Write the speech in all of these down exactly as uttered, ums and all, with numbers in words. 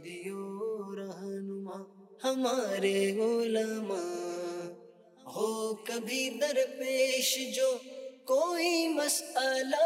ہادیو رہنما ہمارے علماء، ہو کبھی درپیش جو کوئی مسئلہ،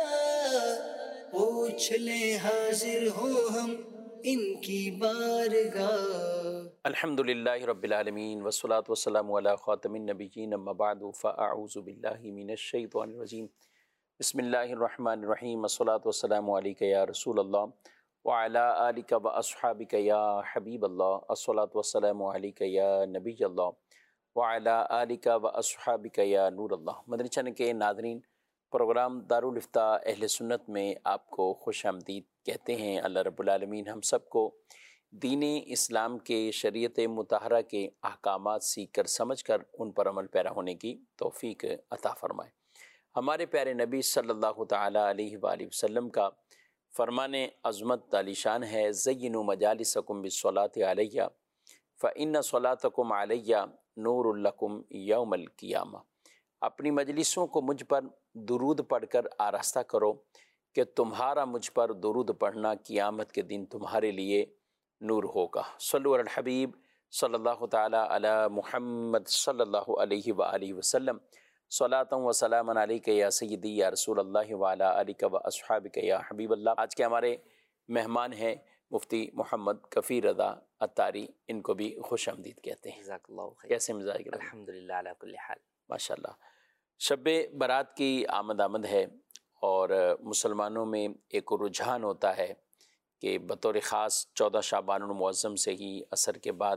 پوچھ لیں حاضر ہوں ہم ان کی بارگاہ۔ الحمد للہ رب العالمین والصلاة والسلام علی خاتم النبیین، اما بعد فاعوذ باللہ من الشیطان الرجیم، بسم اللہ الرحمن الرحیم، الصلاة والسلام علیک یا رسول اللہ وعلی آلک واصحابک یا حبیب اللہ، الصلاة والسلام علیک یا نبی اللہ وعلی آلک واصحابک یا نور اللہ۔ مدنی چینل کے ناظرین، پروگرام دارالفتاء اہل سنت میں آپ کو خوش آمدید کہتے ہیں۔ اللہ رب العالمین ہم سب کو دین اسلام کے شریعت مطہرہ کے احکامات سیکھ کر سمجھ کر ان پر عمل پیرا ہونے کی توفیق عطا فرمائے۔ ہمارے پیارے نبی صلی اللہ تعالی علیہ وآلہ وسلم کا فرمان عظمت عالی شان ہے، زینوا مجالسکم بالصلاۃ علیہ فإن صلاتکم علیہ نور لکم یوم القیامہ۔ اپنی مجلسوں کو مجھ پر درود پڑھ کر آراستہ کرو کہ تمہارا مجھ پر درود پڑھنا قیامت کے دن تمہارے لیے نور ہوگا۔ صلو علی الحبیب صلی اللہ تعالی علی محمد صلی اللہ علیہ وآلہ وسلم، صلاۃ و سلام علیک یا سیدی یا رسول اللہ وعلی آلک و اصحابک یا حبیب اللہ۔ آج کے ہمارے مہمان ہیں مفتی محمد کفیل رضا عطاری، ان کو بھی خوش آمدید کہتے ہیں۔ جزاک اللہ خیر۔ کیسے مزاج؟ الحمدللہ علی کل حال۔ ماشاء اللہ۔ شب برات کی آمد آمد ہے اور مسلمانوں میں ایک رجحان ہوتا ہے کہ بطور خاص چودہ شعبان المعظم سے ہی عصر کے بعد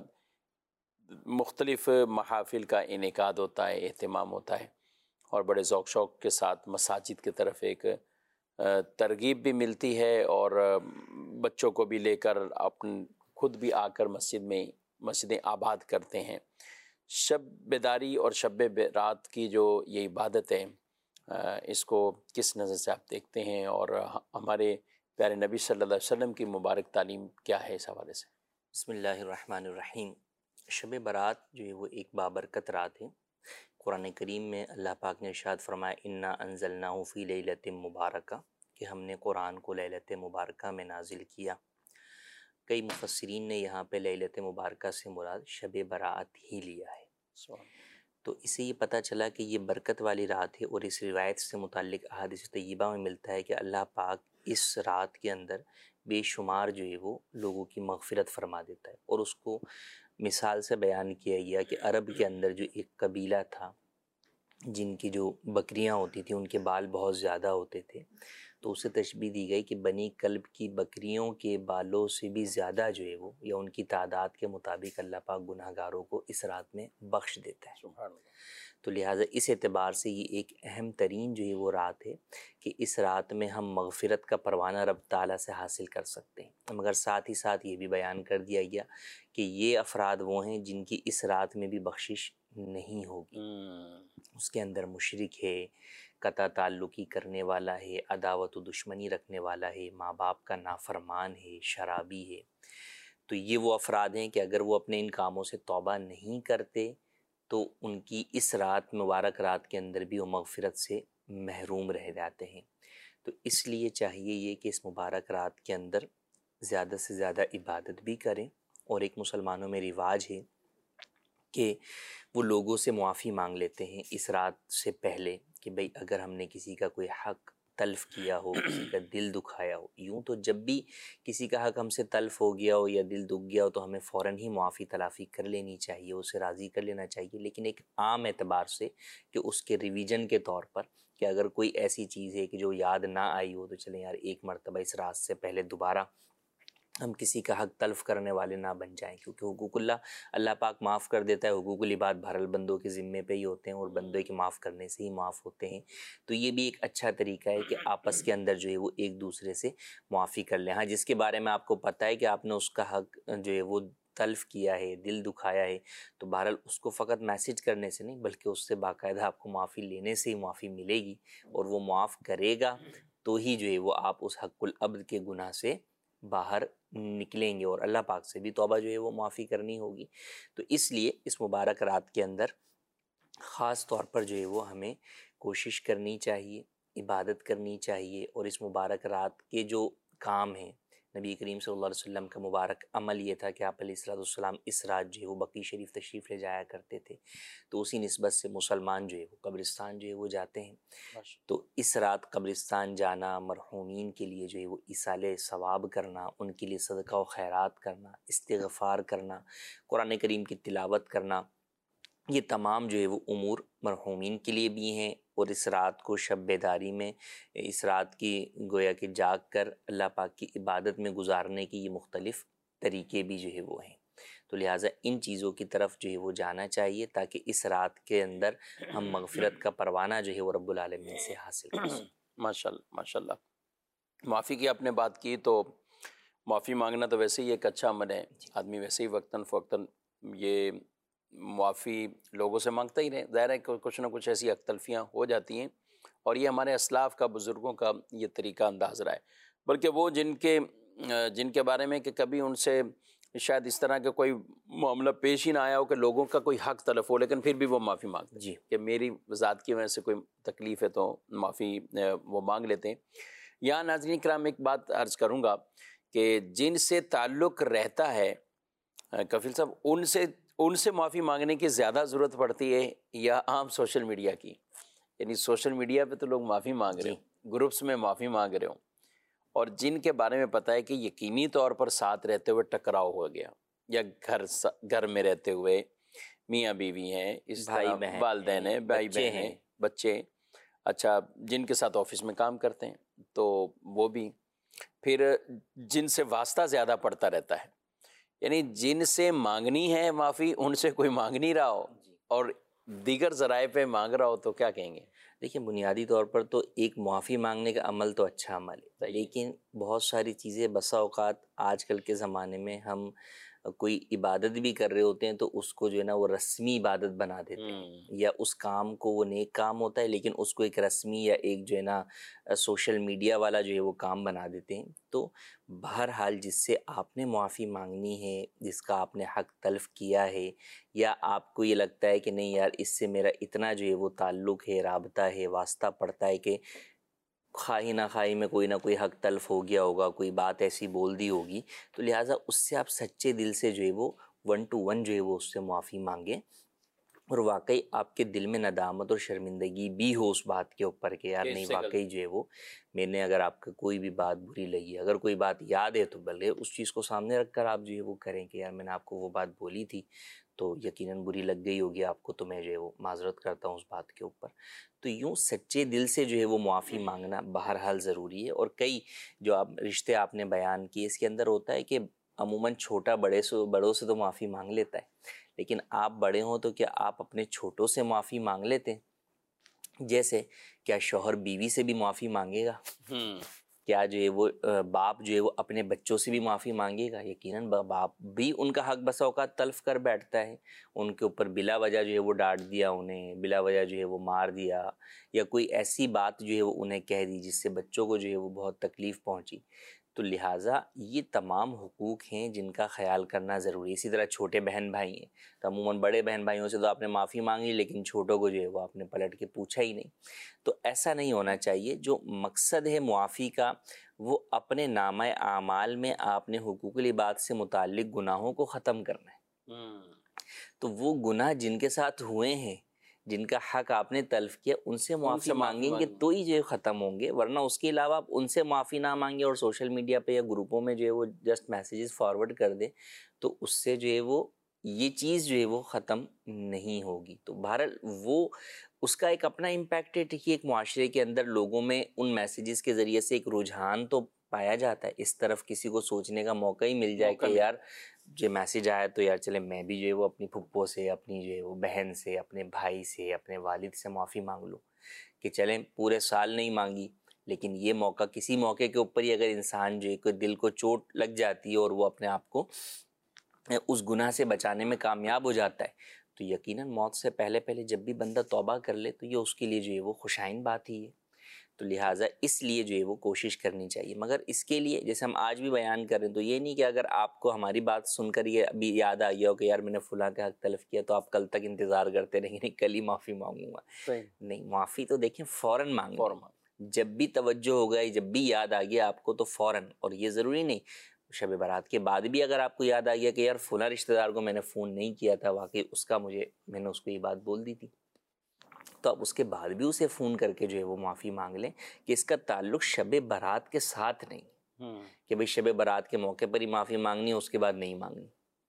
مختلف محافل کا انعقاد ہوتا ہے، اہتمام ہوتا ہے، اور بڑے ذوق شوق کے ساتھ مساجد کی طرف ایک ترغیب بھی ملتی ہے، اور بچوں کو بھی لے کر اپن خود بھی آ کر مسجد میں مسجدیں آباد کرتے ہیں۔ شب بیداری اور شب برات کی جو یہ عبادت ہے، اس کو کس نظر سے آپ دیکھتے ہیں، اور ہمارے پیارے نبی صلی اللہ علیہ وسلم کی مبارک تعلیم کیا ہے اس حوالے سے؟ بسم اللہ الرحمن الرحیم۔ شب برات جو ہے وہ ایک بابرکت رات ہے۔ قرآن کریم میں اللہ پاک نے ارشاد فرمایا انا انزلناہ فی لیلۃ مبارکہ، کہ ہم نے قرآن کو لیلۃ مبارکہ میں نازل کیا۔ کئی مفسرین نے یہاں پہ لیلۃ مبارکہ سے مراد شب برات ہی لیا ہے۔ تو اس سے یہ پتہ چلا کہ یہ برکت والی رات ہے، اور اس روایت سے متعلق احادیث طیبہ میں ملتا ہے کہ اللہ پاک اس رات کے اندر بے شمار جو ہے وہ لوگوں کی مغفرت فرما دیتا ہے۔ اور اس کو مثال سے بیان کیا گیا کہ عرب کے اندر جو ایک قبیلہ تھا جن کی جو بکریاں ہوتی تھیں ان کے بال بہت زیادہ ہوتے تھے، تو اسے تشبیہ دی گئی کہ بنی کلب کی بکریوں کے بالوں سے بھی زیادہ جو ہے وہ یا ان کی تعداد کے مطابق اللہ پاک گناہ گاروں کو اس رات میں بخش دیتا ہے۔ سبحان اللہ۔ تو لہٰذا اس اعتبار سے یہ ایک اہم ترین جو ہے وہ رات ہے کہ اس رات میں ہم مغفرت کا پروانہ رب تعالیٰ سے حاصل کر سکتے ہیں، مگر ساتھ ہی ساتھ یہ بھی بیان کر دیا گیا کہ یہ افراد وہ ہیں جن کی اس رات میں بھی بخشش نہیں ہوگی۔ اس کے اندر مشرک ہے، قطع تعلقی کرنے والا ہے، عداوت و دشمنی رکھنے والا ہے، ماں باپ کا نافرمان ہے، شرابی ہے۔ تو یہ وہ افراد ہیں کہ اگر وہ اپنے ان کاموں سے توبہ نہیں کرتے تو ان کی اس رات مبارک رات کے اندر بھی وہ مغفرت سے محروم رہ جاتے ہیں۔ تو اس لیے چاہیے یہ کہ اس مبارک رات کے اندر زیادہ سے زیادہ عبادت بھی کریں، اور ایک مسلمانوں میں رواج ہے کہ وہ لوگوں سے معافی مانگ لیتے ہیں اس رات سے پہلے کہ بھئی اگر ہم نے کسی کا کوئی حق تلف کیا ہو، کسی کا دل دکھایا ہو، یوں تو جب بھی کسی کا حق ہم سے تلف ہو گیا ہو یا دل دکھ گیا ہو تو ہمیں فوراً ہی معافی تلافی کر لینی چاہیے، اسے راضی کر لینا چاہیے، لیکن ایک عام اعتبار سے کہ اس کے ریویژن کے طور پر کہ اگر کوئی ایسی چیز ہے کہ جو یاد نہ آئی ہو تو چلیں یار ایک مرتبہ اس رات سے پہلے دوبارہ ہم کسی کا حق تلف کرنے والے نہ بن جائیں، کیونکہ حقوق اللہ اللہ پاک معاف کر دیتا ہے، حقوق العباد بہرحال بندوں کے ذمے پہ ہی ہوتے ہیں اور بندوں کے معاف کرنے سے ہی معاف ہوتے ہیں۔ تو یہ بھی ایک اچھا طریقہ ہے کہ آپس کے اندر جو ہے وہ ایک دوسرے سے معافی کر لیں۔ ہاں، جس کے بارے میں آپ کو پتہ ہے کہ آپ نے اس کا حق جو ہے وہ تلف کیا ہے، دل دکھایا ہے، تو بہرحال اس کو فقط میسج کرنے سے نہیں بلکہ اس سے باقاعدہ آپ کو معافی لینے سے ہی معافی ملے گی، اور وہ معاف کرے گا تو ہی جو ہے وہ آپ اس حق العبد کے گناہ سے باہر نکلیں گے، اور اللہ پاک سے بھی توبہ جو ہے وہ معافی کرنی ہوگی۔ تو اس لیے اس مبارک رات کے اندر خاص طور پر جو ہے وہ ہمیں کوشش کرنی چاہیے، عبادت کرنی چاہیے، اور اس مبارک رات کے جو کام ہیں نبی کریم صلی اللہ علیہ وسلم کا مبارک عمل یہ تھا کہ آپ علیہ الصلوۃ والسلام اس رات جو ہے وہ بقیع شریف تشریف لے جایا کرتے تھے، تو اسی نسبت سے مسلمان جو ہے وہ قبرستان جو ہے وہ جاتے ہیں۔ تو اس رات قبرستان جانا، مرحومین کے لیے جو ہے وہ ایصال ثواب کرنا، ان کے لیے صدقہ و خیرات کرنا، استغفار کرنا، قرآن کریم کی تلاوت کرنا، یہ تمام جو ہے وہ امور مرحومین کے لیے بھی ہیں، اور اس رات کو شب بیداری میں، اس رات کی گویا کہ جاگ کر اللہ پاک کی عبادت میں گزارنے کی یہ مختلف طریقے بھی جو ہے وہ ہیں۔ تو لہٰذا ان چیزوں کی طرف جو ہے وہ جانا چاہیے تاکہ اس رات کے اندر ہم مغفرت کا پروانہ جو ہے وہ رب العالمین سے حاصل کر سکیں۔ ماشاء اللہ ماشاء اللہ۔ معافی کی آپ نے بات کی، تو معافی مانگنا تو ویسے ہی ایک اچھا عمل ہے، آدمی ویسے ہی وقتاً فوقتاً یہ معافی لوگوں سے مانگتا ہی رہے۔ ظاہر ہے کہ کچھ نہ کچھ ایسی اختلفیاں ہو جاتی ہیں، اور یہ ہمارے اسلاف کا، بزرگوں کا یہ طریقہ انداز رہا ہے، بلکہ وہ جن کے جن کے بارے میں کہ کبھی ان سے شاید اس طرح کا کوئی معاملہ پیش ہی نہ آیا ہو کہ لوگوں کا کوئی حق تلف ہو، لیکن پھر بھی وہ معافی مانگتے ہیں جی کہ میری ذات کی وجہ سے کوئی تکلیف ہے تو معافی وہ مانگ لیتے ہیں۔ یہاں ناظرین کرام ایک بات عرض کروں گا کہ جن سے تعلق رہتا ہے کفیل صاحب، ان سے ان سے معافی مانگنے کی زیادہ ضرورت پڑتی ہے یا عام سوشل میڈیا کی؟ یعنی سوشل میڈیا پہ تو لوگ معافی مانگ رہے ہوں، گروپس میں معافی مانگ رہے ہوں، اور جن کے بارے میں پتہ ہے کہ یقینی طور پر ساتھ رہتے ہوئے ٹکراؤ ہو گیا، یا گھر گھر میں رہتے ہوئے میاں بیوی ہیں، اس طرح والدین ہیں، بھائی بہن ہیں، بچے، اچھا جن کے ساتھ آفس میں کام کرتے ہیں تو وہ بھی، پھر جن سے واسطہ زیادہ پڑتا رہتا ہے، یعنی جن سے مانگنی ہے معافی ان سے کوئی مانگ نہیں رہا ہو اور دیگر ذرائع پہ مانگ رہا ہو، تو کیا کہیں گے؟ دیکھیں، بنیادی طور پر تو ایک معافی مانگنے کا عمل تو اچھا عمل ہے، لیکن بہت ساری چیزیں بسا اوقات آج کل کے زمانے میں ہم کوئی عبادت بھی کر رہے ہوتے ہیں تو اس کو جو ہے نا وہ رسمی عبادت بنا دیتے ہیں، یا اس کام کو، وہ نیک کام ہوتا ہے لیکن اس کو ایک رسمی یا ایک جو ہے نا سوشل میڈیا والا جو ہے وہ کام بنا دیتے ہیں۔ تو بہرحال جس سے آپ نے معافی مانگنی ہے، جس کا آپ نے حق تلف کیا ہے، یا آپ کو یہ لگتا ہے کہ نہیں یار اس سے میرا اتنا جو ہے وہ تعلق ہے، رابطہ ہے، واسطہ پڑتا ہے کہ خواہی نہ خواہی میں کوئی نہ کوئی حق تلف ہو گیا ہوگا، کوئی بات ایسی بول دی ہوگی، تو لہٰذا اس سے آپ سچے دل سے جو ہے وہ ون ٹو ون جو ہے وہ اس سے معافی مانگیں، اور واقعی آپ کے دل میں ندامت اور شرمندگی بھی ہو اس بات کے اوپر کہ یار نہیں واقعی جو ہے وہ میں نے، اگر آپ کو کوئی بھی بات بری لگی، اگر کوئی بات یاد ہے تو بلکہ اس چیز کو سامنے رکھ کر آپ جو ہے وہ کریں کہ یار میں نے آپ کو وہ بات بولی تھی تو یقیناً بری لگ گئی ہوگی آپ کو، تو میں جو ہے وہ معذرت کرتا ہوں اس بات کے اوپر۔ تو یوں سچے دل سے جو ہے وہ معافی مانگنا بہرحال ضروری ہے۔ اور کئی جو آپ رشتے آپ نے بیان کیے، اس کے اندر ہوتا ہے کہ عموماً چھوٹا بڑے سے بڑوں سے تو معافی مانگ لیتا ہے، لیکن آپ بڑے ہوں تو کیا آپ اپنے چھوٹوں سے معافی مانگ لیتے ہیں؟ جیسے کیا شوہر بیوی سے بھی معافی مانگے گا؟ کیا جو ہے وہ باپ جو ہے وہ اپنے بچوں سے بھی معافی مانگے گا؟ یقیناً باپ بھی ان کا حق بسا اوقات تلف کر بیٹھتا ہے، ان کے اوپر بلا وجہ جو ہے وہ ڈانٹ دیا، انہیں بلا وجہ جو ہے وہ مار دیا، یا کوئی ایسی بات جو ہے وہ انہیں کہہ دی جس سے بچوں کو جو ہے وہ بہت تکلیف پہنچی۔ تو لہٰذا یہ تمام حقوق ہیں جن کا خیال کرنا ضروری ہے۔ اسی طرح چھوٹے بہن بھائی ہیں تو عموماً بڑے بہن بھائیوں سے تو آپ نے معافی مانگی لیکن چھوٹوں کو جو ہے وہ آپ نے پلٹ کے پوچھا ہی نہیں، تو ایسا نہیں ہونا چاہیے۔ جو مقصد ہے معافی کا وہ اپنے نامہ اعمال میں آپ نے حقوق العباد سے متعلق گناہوں کو ختم کرنا ہے، تو وہ گناہ جن کے ساتھ ہوئے ہیں، جن کا حق آپ نے تلف کیا، ان سے معافی مانگیں گے تو ہی جو ہے ختم ہوں گے، ورنہ اس کے علاوہ آپ ان سے معافی نہ مانگیں اور سوشل میڈیا پہ یا گروپوں میں جو ہے وہ جسٹ میسیجز فارورڈ کر دیں، تو اس سے جو ہے وہ یہ چیز جو ہے وہ ختم نہیں ہوگی۔ تو بہرحال وہ اس کا ایک اپنا امپیکٹ ہے کہ ایک معاشرے کے اندر لوگوں میں ان میسیجز کے ذریعے سے ایک رجحان تو پایا جاتا ہے، اس طرف کسی کو سوچنے کا موقع ہی مل جائے کہ یار جو میسیج آیا تو یار چلے میں بھی جو ہے وہ اپنی پھپھو سے، اپنی جو ہے وہ بہن سے، اپنے بھائی سے، اپنے والد سے معافی مانگ لوں، کہ چلیں پورے سال نہیں مانگی لیکن یہ موقع، کسی موقع کے اوپر ہی اگر انسان جو ہے کوئی دل کو چوٹ لگ جاتی ہے اور وہ اپنے آپ کو اس گناہ سے بچانے میں کامیاب ہو جاتا ہے، تو یقیناً موت سے پہلے پہلے جب بھی بندہ توبہ کر لے تو یہ اس کے لیے جو ہے وہ خوشائن بات ہی ہے۔ تو لہٰذا اس لیے جو ہے وہ کوشش کرنی چاہیے، مگر اس کے لیے جیسے ہم آج بھی بیان کر رہے ہیں تو یہ نہیں کہ اگر آپ کو ہماری بات سن کر یہ ابھی یاد آ گیا ہو کہ یار میں نے فلاں کا حق تلف کیا تو آپ کل تک انتظار کرتے رہیں نہیں کل ہی معافی مانگوں گا، نہیں، معافی تو دیکھیں فوراً مانگیں، جب بھی توجہ ہو گئی، جب بھی یاد آ گیا آپ کو تو فوراً، اور یہ ضروری نہیں شب برات کے بعد بھی اگر آپ کو یاد آ گیا کہ یار فلاں رشتہ دار کو میں نے فون نہیں کیا تھا، واقعی اس کا مجھے میں نے اس کو یہ بات بول دی تھی، تو آپ اس کے بعد بھی اسے فون کر کے جو ہے وہ معافی مانگ لیں کہ اس کا تعلق شب برات کے ساتھ نہیں کہ بھئی شب برات کے موقع پر ہی معافی مانگنی ہے، اس کے بعد نہیں مانگنی۔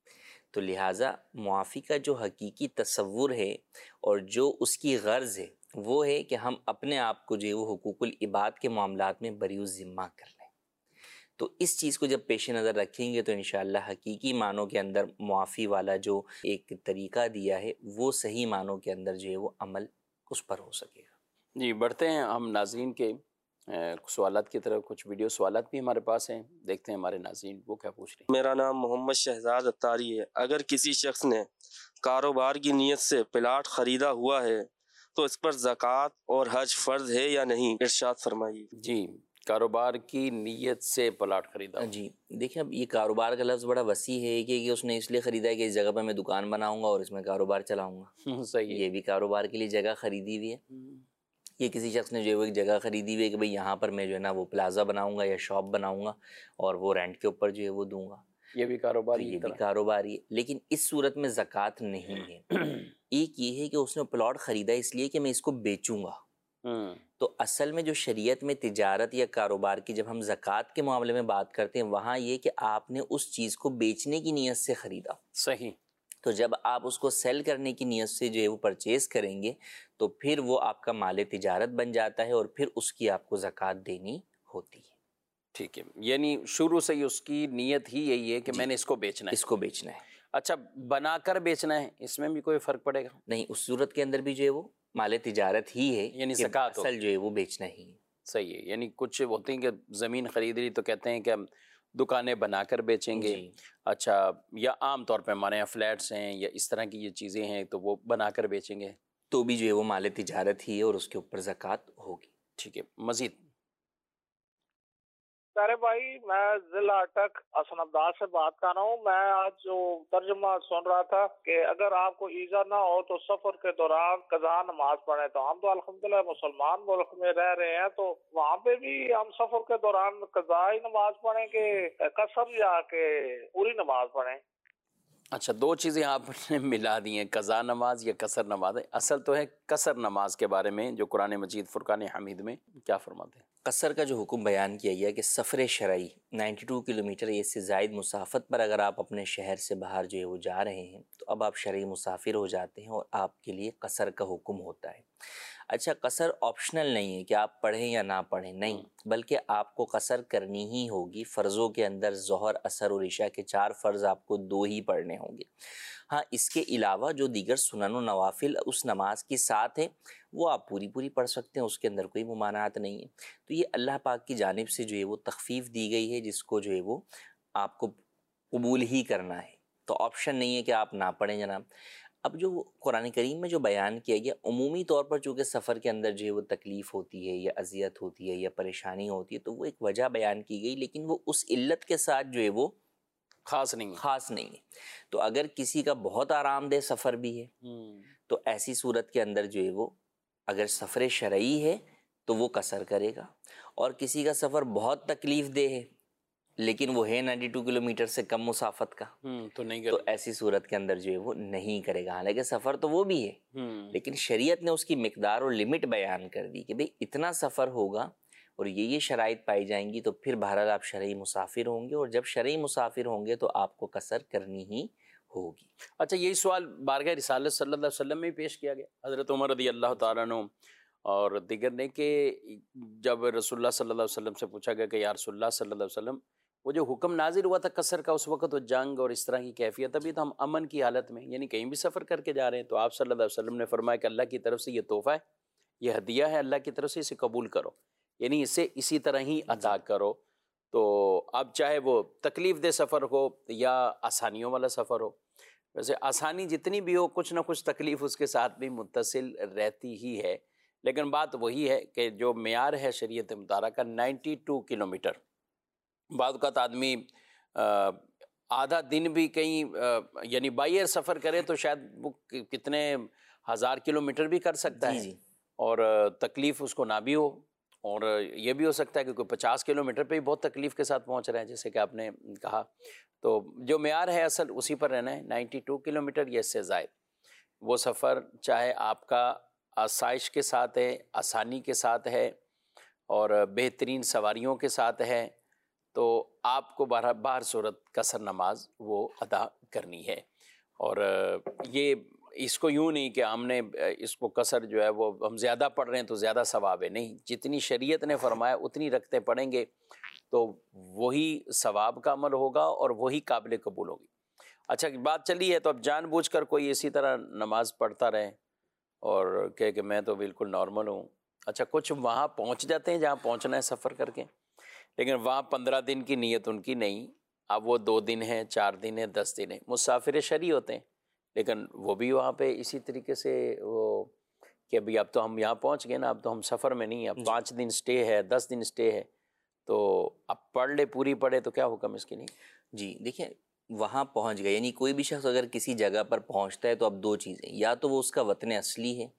تو لہٰذا معافی کا جو حقیقی تصور ہے اور جو اس کی غرض ہے وہ ہے کہ ہم اپنے آپ کو جو ہے وہ حقوق العباد کے معاملات میں بری الذمہ کر لیں۔ تو اس چیز کو جب پیش نظر رکھیں گے تو انشاءاللہ حقیقی معنوں کے اندر معافی والا جو ایک طریقہ دیا ہے وہ صحیح معنوں کے اندر جو ہے وہ عمل اس پر ہو سکے گا۔ جی بڑھتے ہیں ہم ناظرین کے سوالات کی طرف، کچھ ویڈیو سوالات بھی ہمارے پاس ہیں، دیکھتے ہیں ہمارے ناظرین وہ کیا پوچھ رہے ہیں۔ میرا نام محمد شہزاد اتاری ہے۔ اگر کسی شخص نے کاروبار کی نیت سے پلاٹ خریدا ہوا ہے تو اس پر زکوٰۃ اور حج فرض ہے یا نہیں، ارشاد فرمائیے۔ جی کاروبار کی نیت سے پلاٹ خریدا، جی دیکھیں اب یہ کاروبار کا لفظ بڑا وسیع ہے کہ کہ اس نے اس لیے خریدا ہے کہ اس جگہ پہ میں دکان بناؤں گا اور اس میں کاروبار چلاؤں گا، صحیح ہے، یہ بھی کاروبار کے لیے جگہ خریدی ہوئی ہے۔ یہ کسی شخص نے جو ہے وہ ایک جگہ خریدی ہوئی ہے کہ بھئی یہاں پر میں جو ہے نا وہ پلازا بناؤں گا یا شاپ بناؤں گا اور وہ رینٹ کے اوپر جو ہے وہ دوں گا، یہ بھی کاروبار، یہ بھی کاروباری ہے، لیکن اس صورت میں زکوٰۃ نہیں ہے۔ ایک یہ ہے کہ اس نے پلاٹ خریدا اس لیے کہ میں اس کو بیچوں گا، تو اصل میں جو شریعت میں تجارت یا کاروبار کی جب ہم زکوٰۃ کے معاملے میں بات کرتے ہیں وہاں یہ کہ آپ نے اس چیز کو بیچنے کی نیت سے خریدا، صحیح، تو جب آپ اس کو سیل کرنے کی نیت سے جو ہے وہ پرچیز کریں گے تو پھر وہ آپ کا مال تجارت بن جاتا ہے اور پھر اس کی آپ کو زکوٰۃ دینی ہوتی ہے۔ ٹھیک ہے، یعنی شروع سے ہی اس کی نیت ہی یہی ہے کہ میں نے اس کو بیچنا ہے، اس کو بیچنا ہے۔ اچھا بنا کر بیچنا ہے، اس میں بھی کوئی فرق پڑے گا؟ نہیں، اس صورت کے اندر بھی جو ہے وہ مال تجارت ہی ہے، یعنی کہ زکوٰۃ اصل جو ہے وہ بیچنا ہی ہے۔ صحیح ہے، یعنی کچھ ہوتے ہیں کہ زمین خرید لی تو کہتے ہیں کہ ہم دکانیں بنا کر بیچیں گے، جی اچھا یا عام طور پہ ہمارے یہاں فلیٹس ہیں یا اس طرح کی یہ چیزیں ہیں تو وہ بنا کر بیچیں گے، تو بھی جو ہے وہ مال تجارت ہی ہے اور اس کے اوپر زکوٰۃ ہوگی۔ ٹھیک ہے، مزید سارے بھائی میں ضلع اٹک حسن عبدال سے بات کر رہا ہوں۔ میں آج جو ترجمہ سن رہا تھا کہ اگر آپ کو ایزا نہ ہو تو سفر کے دوران قضا نماز پڑھیں، تو ہم تو الحمدللہ مسلمان ملک میں رہ رہے ہیں، تو وہاں پہ بھی ہم سفر کے دوران قضا ہی نماز پڑھیں کہ قصر یا کہ پوری نماز پڑھیں؟ اچھا دو چیزیں آپ نے ملا دی ہیں، قضا نماز یا قصر نماز ہے۔ اصل تو ہے قصر نماز کے بارے میں جو قرآن مجید فرقان حمید میں کیا فرماتے ہیں؟ قصر کا جو حکم بیان کیا گیا کہ سفر شرعی نائنٹی ٹو کلومیٹر یا اس سے زائد مسافت پر اگر آپ اپنے شہر سے باہر جو ہے وہ جا رہے ہیں تو اب آپ شرعی مسافر ہو جاتے ہیں اور آپ کے لیے قصر کا حکم ہوتا ہے۔ اچھا قصر آپشنل نہیں ہے کہ آپ پڑھیں یا نہ پڑھیں، نہیں، بلکہ آپ کو قصر کرنی ہی ہوگی۔ فرضوں کے اندر ظہر، عصر اور عشاء کے چار فرض آپ کو دو ہی پڑھنے ہوں گے۔ ہاں اس کے علاوہ جو دیگر سنن و نوافل اس نماز کی ساتھ ہے وہ آپ پوری پوری پڑھ سکتے ہیں، اس کے اندر کوئی ممانعت نہیں ہے۔ تو یہ اللہ پاک کی جانب سے جو ہے وہ تخفیف دی گئی ہے جس کو جو ہے وہ آپ کو قبول ہی کرنا ہے، تو آپشن نہیں ہے کہ آپ نہ پڑھیں جناب۔ اب جو قرآن کریم میں جو بیان کیا گیا عمومی طور پر چونکہ سفر کے اندر جو ہے وہ تکلیف ہوتی ہے یا اذیت ہوتی ہے یا پریشانی ہوتی ہے تو وہ ایک وجہ بیان کی گئی، لیکن وہ اس علت کے ساتھ جو ہے وہ خاص نہیں ہے، خاص نہیں ہے۔ تو اگر کسی کا بہت آرام دہ سفر بھی ہے تو ایسی صورت کے اندر جو ہے وہ اگر سفر شرعی ہے تو وہ قصر کرے گا، اور کسی کا سفر بہت تکلیف دہ ہے لیکن وہ ہے نائنٹی ٹو کلومیٹر سے کم مسافت کا تو نہیں تو ایسی صورت کے اندر جو ہے وہ نہیں کرے گا۔ حالانکہ سفر تو وہ بھی ہے لیکن شریعت نے اس کی مقدار اور لمٹ بیان کر دی کہ بھئی اتنا سفر ہوگا اور یہ یہ شرائط پائی جائیں گی تو پھر بہرحال آپ شرعی مسافر ہوں گے، اور جب شرعی مسافر ہوں گے تو آپ کو قصر کرنی ہی ہوگی۔ اچھا یہی سوال بارگاہ رسالت صلی اللہ علیہ وسلم میں پیش کیا گیا، حضرت عمر رضی اللہ تعالیٰ عنہ اور دیگر نے، کہ جب رسول اللہ صلی اللہ علیہ وسلم سے پوچھا گیا کہ یا رسول اللہ صلی اللہ علیہ وسلم وہ جو حکم نازل ہوا تھا قصر کا اس وقت وہ جنگ اور اس طرح کی کیفیت، ابھی تو ہم امن کی حالت میں یعنی کہیں بھی سفر کر کے جا رہے ہیں، تو آپ صلی اللہ علیہ وسلم نے فرمایا کہ اللہ کی طرف سے یہ تحفہ ہے، یہ ہدیہ ہے اللہ کی طرف سے، اسے قبول کرو، یعنی اسے اسی طرح ہی ادا کرو۔ تو اب چاہے وہ تکلیف دہ سفر ہو یا آسانیوں والا سفر ہو، ویسے آسانی جتنی بھی ہو کچھ نہ کچھ تکلیف اس کے ساتھ بھی متصل رہتی ہی ہے، لیکن بات وہی ہے کہ جو معیار ہے شریعت مطالعہ کا نائنٹی ٹو کلومیٹر، بعض اوقات آدمی آدھا دن بھی کہیں یعنی بائی ایئر سفر کرے تو شاید وہ کتنے ہزار کلومیٹر بھی کر سکتا ہے، اور تکلیف اس کو نہ بھی ہو، اور یہ بھی ہو سکتا ہے کہ کوئی پچاس کلو میٹر پہ ہی بہت تکلیف کے ساتھ پہنچ رہے ہیں، جیسے کہ آپ نے کہا. تو جو معیار ہے اصل اسی پر رہنا ہے، نائنٹی ٹو کلو میٹر یا اس سے زائد. وہ سفر چاہے آپ کا آسائش کے ساتھ ہے، آسانی کے ساتھ ہے اور بہترین سواریوں کے ساتھ ہے، تو آپ کو بہر بہر صورت قصر نماز وہ ادا کرنی ہے. اور یہ اس کو یوں نہیں کہ ہم نے اس کو قصر جو ہے وہ ہم زیادہ پڑھ رہے ہیں تو زیادہ ثواب ہے، نہیں، جتنی شریعت نے فرمایا اتنی رکھتے پڑھیں گے تو وہی ثواب کا عمل ہوگا اور وہی قابل قبول ہوگی. اچھا بات چلی ہے تو اب جان بوجھ کر کوئی اسی طرح نماز پڑھتا رہے اور کہے کہ میں تو بالکل نارمل ہوں. اچھا کچھ وہاں پہنچ جاتے ہیں جہاں پہنچنا ہے سفر کر کے، لیکن وہاں پندرہ دن کی نیت ان کی نہیں، اب وہ دو دن ہیں، چار دن ہیں، دس دن ہیں، مسافر شرعی ہوتے ہیں، لیکن وہ بھی وہاں پہ اسی طریقے سے وہ کہ ابھی اب تو ہم یہاں پہنچ گئے نا، اب تو ہم سفر میں نہیں، اب پانچ دن سٹے ہے، دس دن سٹے ہے، تو اب پڑھ لے پوری پڑھے تو کیا حکم اس کے لیے؟ جی دیکھیں، وہاں پہنچ گئے یعنی کوئی بھی شخص اگر کسی جگہ پر پہنچتا ہے تو اب دو چیزیں، یا تو وہ اس کا وطن اصلی ہے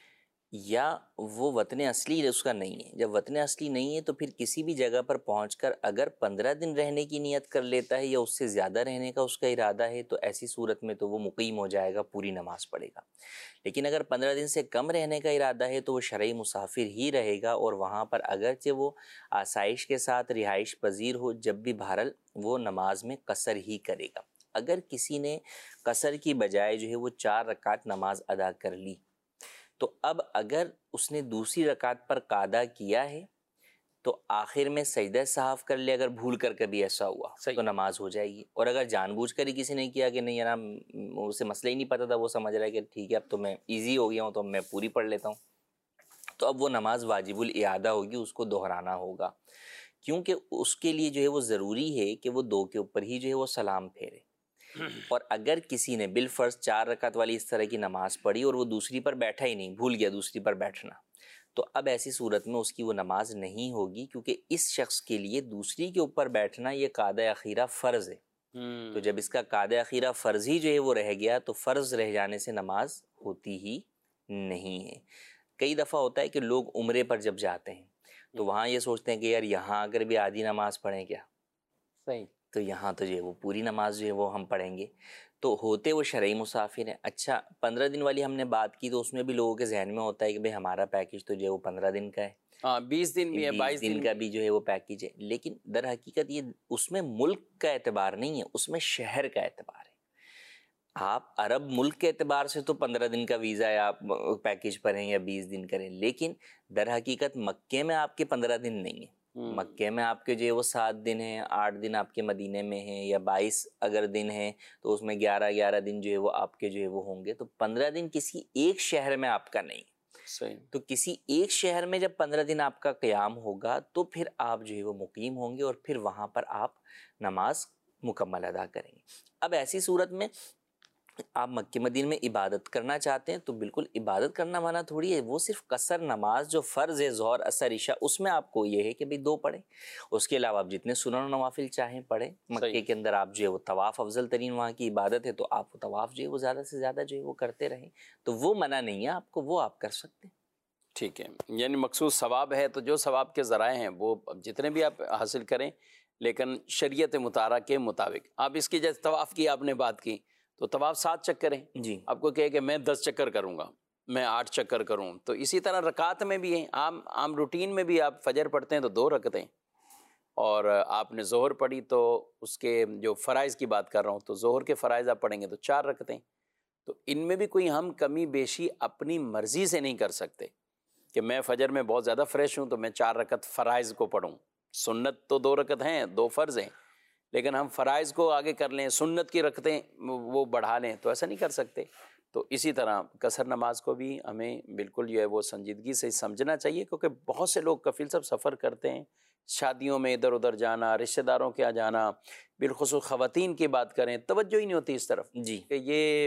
یا وہ وطن اصلی اس کا نہیں ہے. جب وطن اصلی نہیں ہے تو پھر کسی بھی جگہ پر پہنچ کر اگر پندرہ دن رہنے کی نیت کر لیتا ہے یا اس سے زیادہ رہنے کا اس کا ارادہ ہے تو ایسی صورت میں تو وہ مقیم ہو جائے گا، پوری نماز پڑھے گا. لیکن اگر پندرہ دن سے کم رہنے کا ارادہ ہے تو وہ شرعی مسافر ہی رہے گا، اور وہاں پر اگرچہ وہ آسائش کے ساتھ رہائش پذیر ہو، جب بھی بہرحال وہ نماز میں قصر ہی کرے گا. اگر کسی نے قصر کی بجائے جو ہے وہ چار رکعت نماز ادا کر لی تو اب اگر اس نے دوسری رکعت پر قاعدہ کیا ہے تو آخر میں سجدہ سہو کر لے، اگر بھول کر کبھی ایسا ہوا تو نماز ہو جائے گی. اور اگر جان بوجھ کر ہی کسی نے کیا کہ نہیں یار اسے مسئلہ ہی نہیں پتہ تھا، وہ سمجھ رہا ہے کہ ٹھیک ہے اب تو میں ایزی ہو گیا ہوں تو اب میں پوری پڑھ لیتا ہوں، تو اب وہ نماز واجب الاعادہ ہوگی، اس کو دہرانا ہوگا، کیونکہ اس کے لیے جو ہے وہ ضروری ہے کہ وہ دو کے اوپر ہی جو ہے وہ سلام پھیرے. اور اگر کسی نے بالفرض چار رکعت والی اس طرح کی نماز پڑھی اور وہ دوسری پر بیٹھا ہی نہیں، بھول گیا دوسری پر بیٹھنا، تو اب ایسی صورت میں اس کی وہ نماز نہیں ہوگی، کیونکہ اس شخص کے لیے دوسری کے اوپر بیٹھنا یہ قاعدہ اخیرہ فرض ہے. تو جب اس کا قاعدہ اخیرہ فرض ہی جو ہے وہ رہ گیا تو فرض رہ جانے سے نماز ہوتی ہی نہیں ہے. کئی دفعہ ہوتا ہے کہ لوگ عمرے پر جب جاتے ہیں تو وہاں یہ سوچتے ہیں کہ یار یہاں اگر بھی آدھی نماز پڑھیں کیا، صحیح، تو یہاں تو جو ہے وہ پوری نماز جو ہے وہ ہم پڑھیں گے. تو ہوتے وہ شرعی مسافر ہیں. اچھا پندرہ دن والی ہم نے بات کی تو اس میں بھی لوگوں کے ذہن میں ہوتا ہے کہ بھئی ہمارا پیکج تو جو ہے وہ پندرہ دن کا ہے، ہاں بیس دن بھی ہے، بائیس دن کا بھی جو ہے وہ پیکج ہے. لیکن در حقیقت یہ اس میں ملک کا اعتبار نہیں ہے، اس میں شہر کا اعتبار ہے. آپ عرب ملک کے اعتبار سے تو پندرہ دن کا ویزا ہے، آپ پیکج پر ہیں یا بیس دن کریں، لیکن در حقیقت مکے میں آپ کے پندرہ دن نہیں ہیں. مکے میں آپ کے جو ہے وہ سات دن ہیں، آٹھ دن آپ کے مدینے میں ہیں، یا بائیس اگر دن ہیں تو اس میں گیارہ گیارہ دن جو ہے وہ آپ کے جو ہے وہ ہوں گے. تو پندرہ دن کسی ایک شہر میں آپ کا نہیں. صحیح. تو کسی ایک شہر میں جب پندرہ دن آپ کا قیام ہوگا تو پھر آپ جو ہے وہ مقیم ہوں گے اور پھر وہاں پر آپ نماز مکمل ادا کریں گے. اب ایسی صورت میں آپ مکہ مدینہ میں عبادت کرنا چاہتے ہیں تو بالکل عبادت کرنا مانا تھوڑی ہے، وہ صرف قصر نماز جو فرض ہے ظہر عصر عشاء اس میں آپ کو یہ ہے کہ بھئی دو پڑھیں، اس کے علاوہ آپ جتنے سنن و نوافل چاہیں پڑھیں. مکے کے اندر آپ جو ہے وہ طواف افضل ترین وہاں کی عبادت ہے تو آپ طواف جو ہے وہ زیادہ سے زیادہ جو ہے وہ کرتے رہیں، تو وہ منع نہیں ہے آپ کو، وہ آپ کر سکتے ہیں. ٹھیک ہے، یعنی مخصوص ثواب ہے تو جو ثواب کے ذرائع ہیں وہ جتنے بھی آپ حاصل کریں لیکن شریعت مطالعہ کے مطابق. آپ اس کی جیسے طواف کی آپ نے بات کی تو طواف سات چکر ہیں، جی آپ کو کہے کہ میں دس چکر کروں گا، میں آٹھ چکر کروں، تو اسی طرح رکعت میں بھی ہیں. عام عام روٹین میں بھی آپ فجر پڑھتے ہیں تو دو رکعتیں، اور آپ نے ظہر پڑھی تو اس کے جو فرائض کی بات کر رہا ہوں تو ظہر کے فرائض آپ پڑھیں گے تو چار رکعتیں. تو ان میں بھی کوئی ہم کمی بیشی اپنی مرضی سے نہیں کر سکتے کہ میں فجر میں بہت زیادہ فریش ہوں تو میں چار رکعت فرائض کو پڑھوں. سنت تو دو رکعت ہیں، دو فرض ہیں، لیکن ہم فرائض کو آگے کر لیں، سنت کی رکعتیں وہ بڑھا لیں، تو ایسا نہیں کر سکتے. تو اسی طرح قصر نماز کو بھی ہمیں بالکل جو ہے وہ سنجیدگی سے سمجھنا چاہیے، کیونکہ بہت سے لوگ کفیل صاحب سفر کرتے ہیں، شادیوں میں ادھر ادھر جانا، رشتہ داروں کے یہاں جانا، بالخصوص خواتین کی بات کریں توجہ ہی نہیں ہوتی اس طرف جی کہ یہ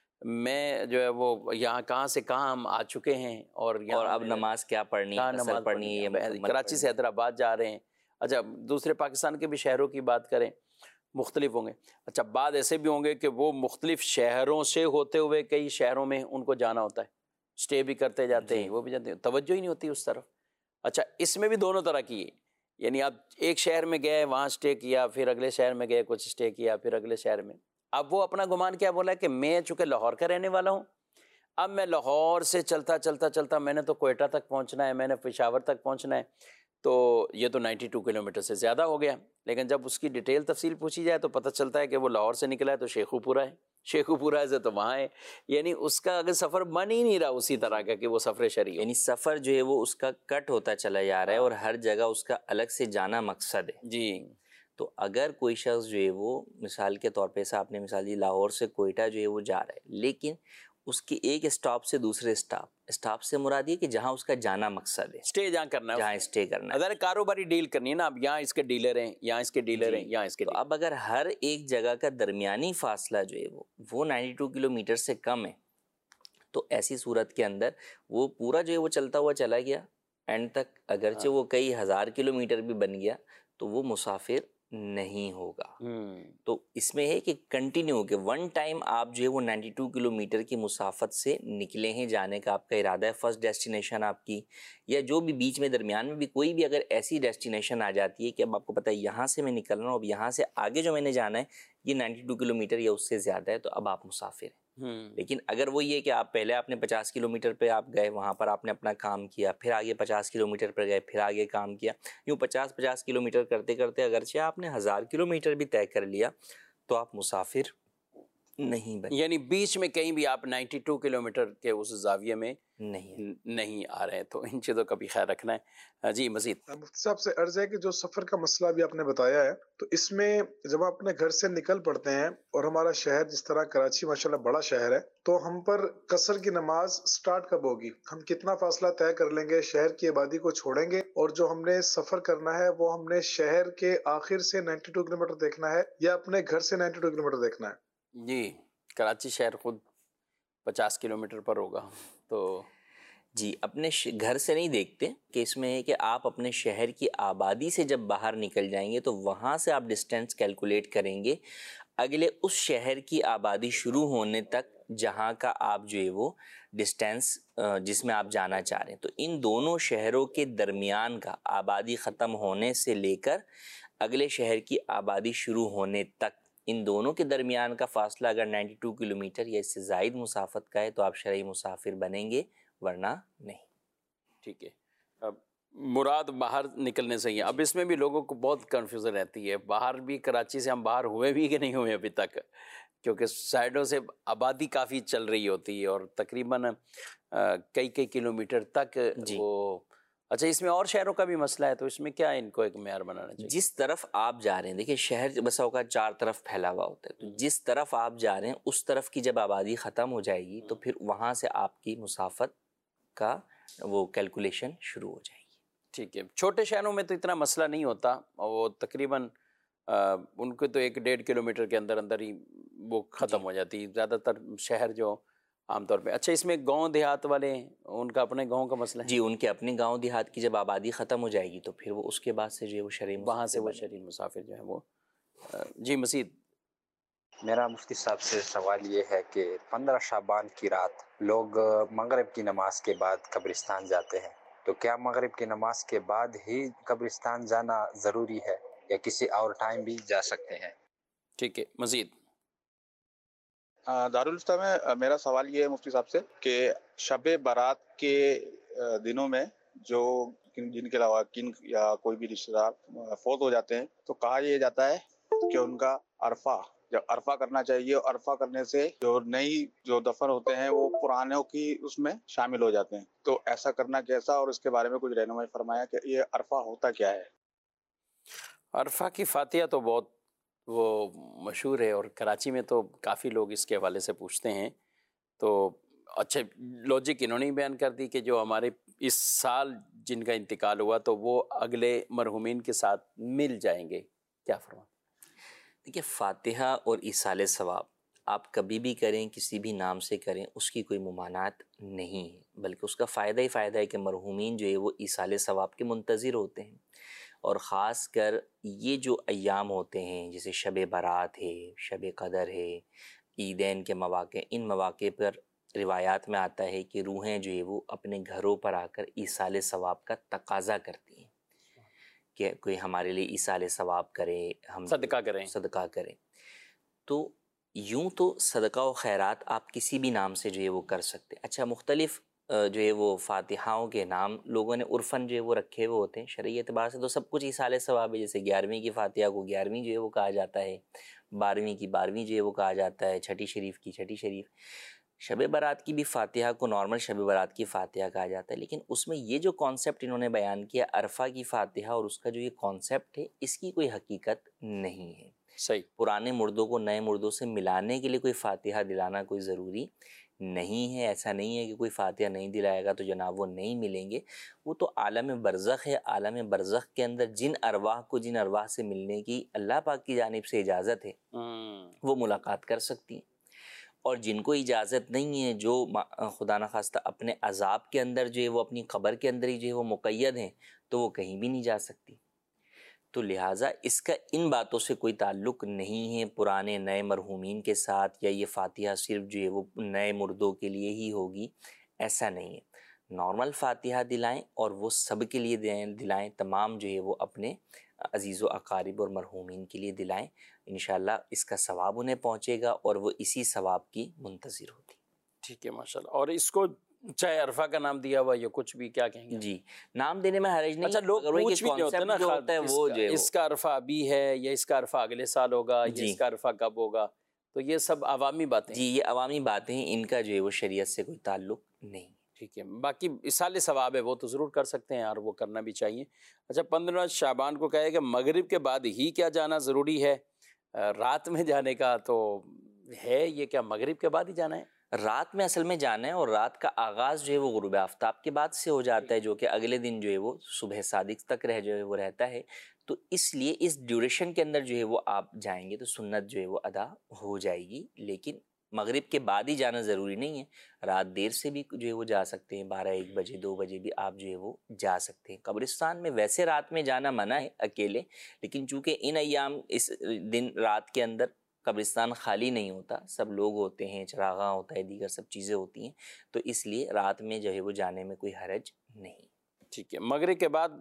میں جو ہے وہ یہاں کہاں سے کہاں ہم آ چکے ہیں اور اور اب نماز کیا پڑھنی ہے، قصر پڑھنی ہے یا مکمل کراچی سے حیدرآباد جا رہے ہیں. اچھا دوسرے پاکستان کے بھی شہروں کی بات کریں مختلف ہوں گے. اچھا بعد ایسے بھی ہوں گے کہ وہ مختلف شہروں سے ہوتے ہوئے کئی شہروں میں ان کو جانا ہوتا ہے، اسٹے بھی کرتے جاتے ہیں، وہ بھی جاتے ہیں، توجہ ہی نہیں ہوتی اس طرف. اچھا اس میں بھی دونوں طرح کی ہے، یعنی آپ ایک شہر میں گئے وہاں اسٹے کیا، پھر اگلے شہر میں گئے کچھ اسٹے کیا، پھر اگلے شہر میں، اب وہ اپنا گمان کیا بولا ہے کہ میں چونکہ لاہور کا رہنے والا ہوں، اب میں لاہور سے چلتا چلتا چلتا میں نے تو کوئٹہ تک پہنچنا ہے، میں نے پشاور تک پہنچنا ہے، تو یہ تو نائنٹی ٹو کلو میٹر سے زیادہ ہو گیا، لیکن جب اس کی ڈیٹیل تفصیل پوچھی جائے تو پتہ چلتا ہے کہ وہ لاہور سے نکلا ہے تو شیخو پورہ ہے، شیخو پورہ سے تو وہاں ہے، یعنی اس کا اگر سفر بن ہی نہیں رہا اسی طرح کا کہ وہ سفر شرعی ہو۔ یعنی سفر جو ہے وہ اس کا کٹ ہوتا چلا جا رہا ہے اور ہر جگہ اس کا الگ سے جانا مقصد ہے۔ جی تو اگر کوئی شخص جو ہے وہ مثال کے طور پہ آپ نے مثال دی لاہور سے کوئٹہ جو ہے وہ جا رہا ہے، لیکن اس کی ایک اسٹاپ سے دوسرے اسٹاپ، اسٹاپ سے مراد یہ کہ جہاں اس کا جانا مقصد ہے، اسٹے جہاں کرنا ہے، جہاں اسٹے کرنا ہے۔ اگر کاروباری ڈیل کرنی ہے نا، اب یہاں اس کے ڈیلر ہیں، یہاں اس کے ڈیلر ہیں، یہاں اس کے تو ڈیلر، اب اگر ہر ایک جگہ کا درمیانی فاصلہ جو ہے وہ وہ نائنٹی ٹو کلو میٹر سے کم ہے، تو ایسی صورت کے اندر وہ پورا جو ہے وہ چلتا ہوا چلا گیا اینڈ تک، اگرچہ وہ کئی ہزار کلو میٹر بھی بن گیا تو وہ مسافر نہیں ہوگا۔ تو اس میں ہے کہ کنٹینیو کہ ون ٹائم آپ جو ہے وہ نائنٹی ٹو کلو میٹر کی مسافت سے نکلے ہیں، جانے کا آپ کا ارادہ ہے، فرسٹ ڈیسٹینیشن آپ کی، یا جو بھی بیچ میں درمیان میں بھی کوئی بھی اگر ایسی ڈیسٹینیشن آ جاتی ہے کہ اب آپ کو پتہ ہے یہاں سے میں نکل رہا ہوں، اب یہاں سے آگے جو میں نے جانا ہے یہ نائنٹی ٹو کلو میٹر یا اس سے زیادہ ہے، تو اب آپ مسافر ہیں۔ لیکن اگر وہ یہ کہ آپ پہلے آپ نے پچاس کلو میٹر پہ آپ گئے، وہاں پر آپ نے اپنا کام کیا، پھر آگے پچاس کلو میٹر پر گئے، پھر آگے کام کیا، یوں پچاس پچاس کلو میٹر کرتے کرتے اگرچہ آپ نے ہزار کلو میٹر بھی طے کر لیا تو آپ مسافر نہیں بنے، یعنی بیچ میں کہیں بھی آپ نائنٹی ٹو کلو میٹر کے اس زاویے میں نہیں نہیں آ رہے ہیں، تو ان چیزوں کا بھی خیال رکھنا ہے۔ جی مزید مفتی صاحب سے عرض ہے کہ جو سفر کا مسئلہ بھی آپ نے بتایا ہے، تو اس میں جب آپ اپنے گھر سے نکل پڑتے ہیں اور ہمارا شہر جس طرح کراچی ماشاءاللہ بڑا شہر ہے، تو ہم پر قصر کی نماز سٹارٹ کب ہوگی؟ ہم کتنا فاصلہ طے کر لیں گے، شہر کی آبادی کو چھوڑیں گے اور جو ہم نے سفر کرنا ہے وہ ہم نے شہر کے آخر سے نائنٹی ٹو کلو میٹر دیکھنا ہے یا اپنے گھر سے نائنٹی ٹو کلو میٹر دیکھنا ہے؟ جی کراچی شہر خود پچاس کلو میٹر پر ہوگا، تو جی اپنے گھر سے نہیں دیکھتے، کہ اس میں ہے کہ آپ اپنے شہر کی آبادی سے جب باہر نکل جائیں گے تو وہاں سے آپ ڈسٹینس کیلکولیٹ کریں گے اگلے اس شہر کی آبادی شروع ہونے تک جہاں کا آپ جو ہے وہ ڈسٹینس جس میں آپ جانا چاہ رہے ہیں، تو ان دونوں شہروں کے درمیان کا آبادی ختم ہونے سے لے کر اگلے شہر کی آبادی شروع ہونے تک، ان دونوں کے درمیان کا فاصلہ اگر نائنٹی ٹو کلو میٹر یا اس سے زائد مسافت کا ہے تو آپ شرعی مسافر بنیں گے، ورنہ نہیں۔ ٹھیک ہے، اب مراد باہر نکلنے سے ہی، اب اس میں بھی لوگوں کو بہت کنفیوژن رہتی ہے، باہر بھی کراچی سے ہم باہر ہوئے بھی کہ نہیں ہوئے ابھی تک، کیونکہ سائڈوں سے آبادی کافی چل رہی ہوتی ہے اور تقریباً کئی کئی کلو میٹر تک جی وہ، اچھا اس میں اور شہروں کا بھی مسئلہ ہے، تو اس میں کیا ان کو ایک معیار بنانا چاہیے؟ جس طرف آپ جا رہے ہیں، دیکھیں شہر بسا اوقات چار طرف پھیلا ہوا ہوتا ہے، تو جس طرف آپ جا رہے ہیں اس طرف کی جب آبادی ختم ہو جائے گی تو پھر وہاں سے آپ کی مسافت کا وہ کیلکولیشن شروع ہو جائے گی۔ ٹھیک ہے، چھوٹے شہروں میں تو اتنا مسئلہ نہیں ہوتا، وہ تقریباً ان کو تو ایک ڈیڑھ کلو میٹر کے اندر اندر ہی وہ ختم ہو جاتی، زیادہ تر شہر جو عام طور پہ۔ اچھا اس میں گاؤں دیہات والے ہیں، ان کا اپنے گاؤں کا مسئلہ ہے؟ جی ان کے اپنے گاؤں دیہات کی جب آبادی ختم ہو جائے گی تو پھر وہ اس کے بعد سے جو ہے وہ شرعی وہاں سے وہ مسافر شرعی مسافر جو ہے وہ۔ جی مزید میرا مفتی صاحب سے سوال یہ ہے کہ پندرہ شعبان کی رات لوگ مغرب کی نماز کے بعد قبرستان جاتے ہیں، تو کیا مغرب کی نماز کے بعد ہی قبرستان جانا ضروری ہے یا کسی اور ٹائم بھی جا سکتے ہیں؟ ٹھیک ہے، مزید دارالفتہ میں میرا سوال یہ ہے مفتی صاحب سے کہ شب برات کے دنوں میں جو جن کے علاوہ کن یا کوئی بھی رشتہ دار فوت ہو جاتے ہیں تو کہا یہ جاتا ہے کہ ان کا عرفہ جب عرفہ کرنا چاہیے، اور عرفہ کرنے سے جو نئی جو دفن ہوتے ہیں وہ پرانوں کی اس میں شامل ہو جاتے ہیں، تو ایسا کرنا کیسا، اور اس کے بارے میں کچھ رہنمائی فرمایا کہ یہ عرفہ ہوتا کیا ہے؟ عرفہ کی فاتحہ تو بہت وہ مشہور ہے اور کراچی میں تو کافی لوگ اس کے حوالے سے پوچھتے ہیں، تو اچھا لوجک انہوں نے ہی بیان کر دی کہ جو ہمارے اس سال جن کا انتقال ہوا تو وہ اگلے مرحومین کے ساتھ مل جائیں گے، کیا فرمان؟ دیکھیے فاتحہ اور ایصال ثواب آپ کبھی بھی کریں، کسی بھی نام سے کریں، اس کی کوئی ممانعت نہیں ہے، بلکہ اس کا فائدہ ہی فائدہ ہے کہ مرحومین جو ہے وہ ایصال ثواب کے منتظر ہوتے ہیں، اور خاص کر یہ جو ایام ہوتے ہیں جیسے شب برات ہے، شب قدر ہے، عیدین کے مواقع، ان مواقع پر روایات میں آتا ہے کہ روحیں جو ہے وہ اپنے گھروں پر آ کر ایصال ثواب کا تقاضا کرتی ہیں کہ کوئی ہمارے لیے ایصال ثواب کرے، ہم صدقہ کریں صدقہ کریں۔ تو یوں تو صدقہ و خیرات آپ کسی بھی نام سے جو ہے وہ کر سکتے ہیں۔ اچھا، مختلف جو ہے وہ فاتحاؤں کے نام لوگوں نے عرفاً جو ہے وہ رکھے ہوئے ہوتے ہیں، شرعی اعتبار سے تو سب کچھ ایصال ثواب ہے۔ جیسے گیارہویں کی فاتحہ کو گیارہویں جو ہے وہ کہا جاتا ہے، بارہویں کی بارہویں جو ہے وہ کہا جاتا ہے، چھٹی شریف کی چھٹی شریف۔ شب برات کی بھی فاتحہ کو نارمل شب برات کی فاتحہ کہا جاتا ہے، لیکن اس میں یہ جو کانسیپٹ انہوں نے بیان کیا عرفہ کی فاتحہ اور اس کا جو یہ کانسیپٹ ہے، اس کی کوئی حقیقت نہیں ہے۔ صحیح، پرانے مردوں کو نئے مردوں سے ملانے کے لیے کوئی فاتحہ دلانا کوئی ضروری نہیں ہے۔ ایسا نہیں ہے کہ کوئی فاتحہ نہیں دلائے گا تو جناب وہ نہیں ملیں گے۔ وہ تو عالم برزخ ہے، عالم برزخ کے اندر جن ارواح کو جن ارواح سے ملنے کی اللہ پاک کی جانب سے اجازت ہے وہ ملاقات کر سکتی ہیں، اور جن کو اجازت نہیں ہے، جو خدا نخواستہ اپنے عذاب کے اندر جو ہے وہ اپنی قبر کے اندر ہی جو ہے وہ مقید ہیں، تو وہ کہیں بھی نہیں جا سکتی۔ تو لہٰذا اس کا ان باتوں سے کوئی تعلق نہیں ہے پرانے نئے مرحومین کے ساتھ، یا یہ فاتحہ صرف جو ہے وہ نئے مردوں کے لیے ہی ہوگی، ایسا نہیں ہے۔ نارمل فاتحہ دلائیں اور وہ سب کے لیے دلائیں، تمام جو ہے وہ اپنے عزیز و اقارب اور مرحومین کے لیے دلائیں، انشاءاللہ اس کا ثواب انہیں پہنچے گا اور وہ اسی ثواب کی منتظر ہوتی۔ ٹھیک ہے، ماشاءاللہ۔ اور اس کو چاہے عرفہ کا نام دیا ہوا یا کچھ بھی، کیا کہیں گے؟ جی، نام دینے میں حرج نہیں۔ اچھا، لوگ پوچھ بھی نہیں ہوتے نا، ہوتا ہے وہ جو ہے اس کا عرفہ ابھی ہے یا اس کا عرفہ اگلے سال ہوگا یا اس کا عرفہ کب ہوگا، تو یہ سب عوامی باتیں جی، یہ عوامی باتیں ہیں، ان کا جو ہے وہ شریعت سے کوئی تعلق نہیں۔ ٹھیک ہے، باقی اصال ثواب ہے وہ تو ضرور کر سکتے ہیں اور وہ کرنا بھی چاہیے۔ اچھا، پندرہ شعبان کو کہے کہ مغرب کے بعد ہی کیا جانا ضروری ہے؟ رات میں جانے کا تو ہے، یہ کیا مغرب کے بعد ہی جانا ہے؟ رات میں اصل میں جانا ہے، اور رات کا آغاز جو ہے وہ غروب آفتاب کے بعد سے ہو جاتا ہے، جو کہ اگلے دن جو ہے وہ صبح صادق تک رہ جو ہے وہ رہتا ہے۔ تو اس لیے اس ڈیوریشن کے اندر جو ہے وہ آپ جائیں گے تو سنت جو ہے وہ ادا ہو جائے گی، لیکن مغرب کے بعد ہی جانا ضروری نہیں ہے۔ رات دیر سے بھی جو ہے وہ جا سکتے ہیں، بارہ ایک بجے دو بجے بھی آپ جو ہے وہ جا سکتے ہیں۔ قبرستان میں ویسے رات میں جانا منع ہے اکیلے، لیکن چونکہ ان ایام اس دن رات کے اندر قبرستان خالی نہیں ہوتا، سب لوگ ہوتے ہیں، چراغاں ہوتا ہے، دیگر سب چیزیں ہوتی ہیں، تو اس لیے رات میں جو ہے وہ جانے میں کوئی حرج نہیں۔ ٹھیک ہے، مغرب کے بعد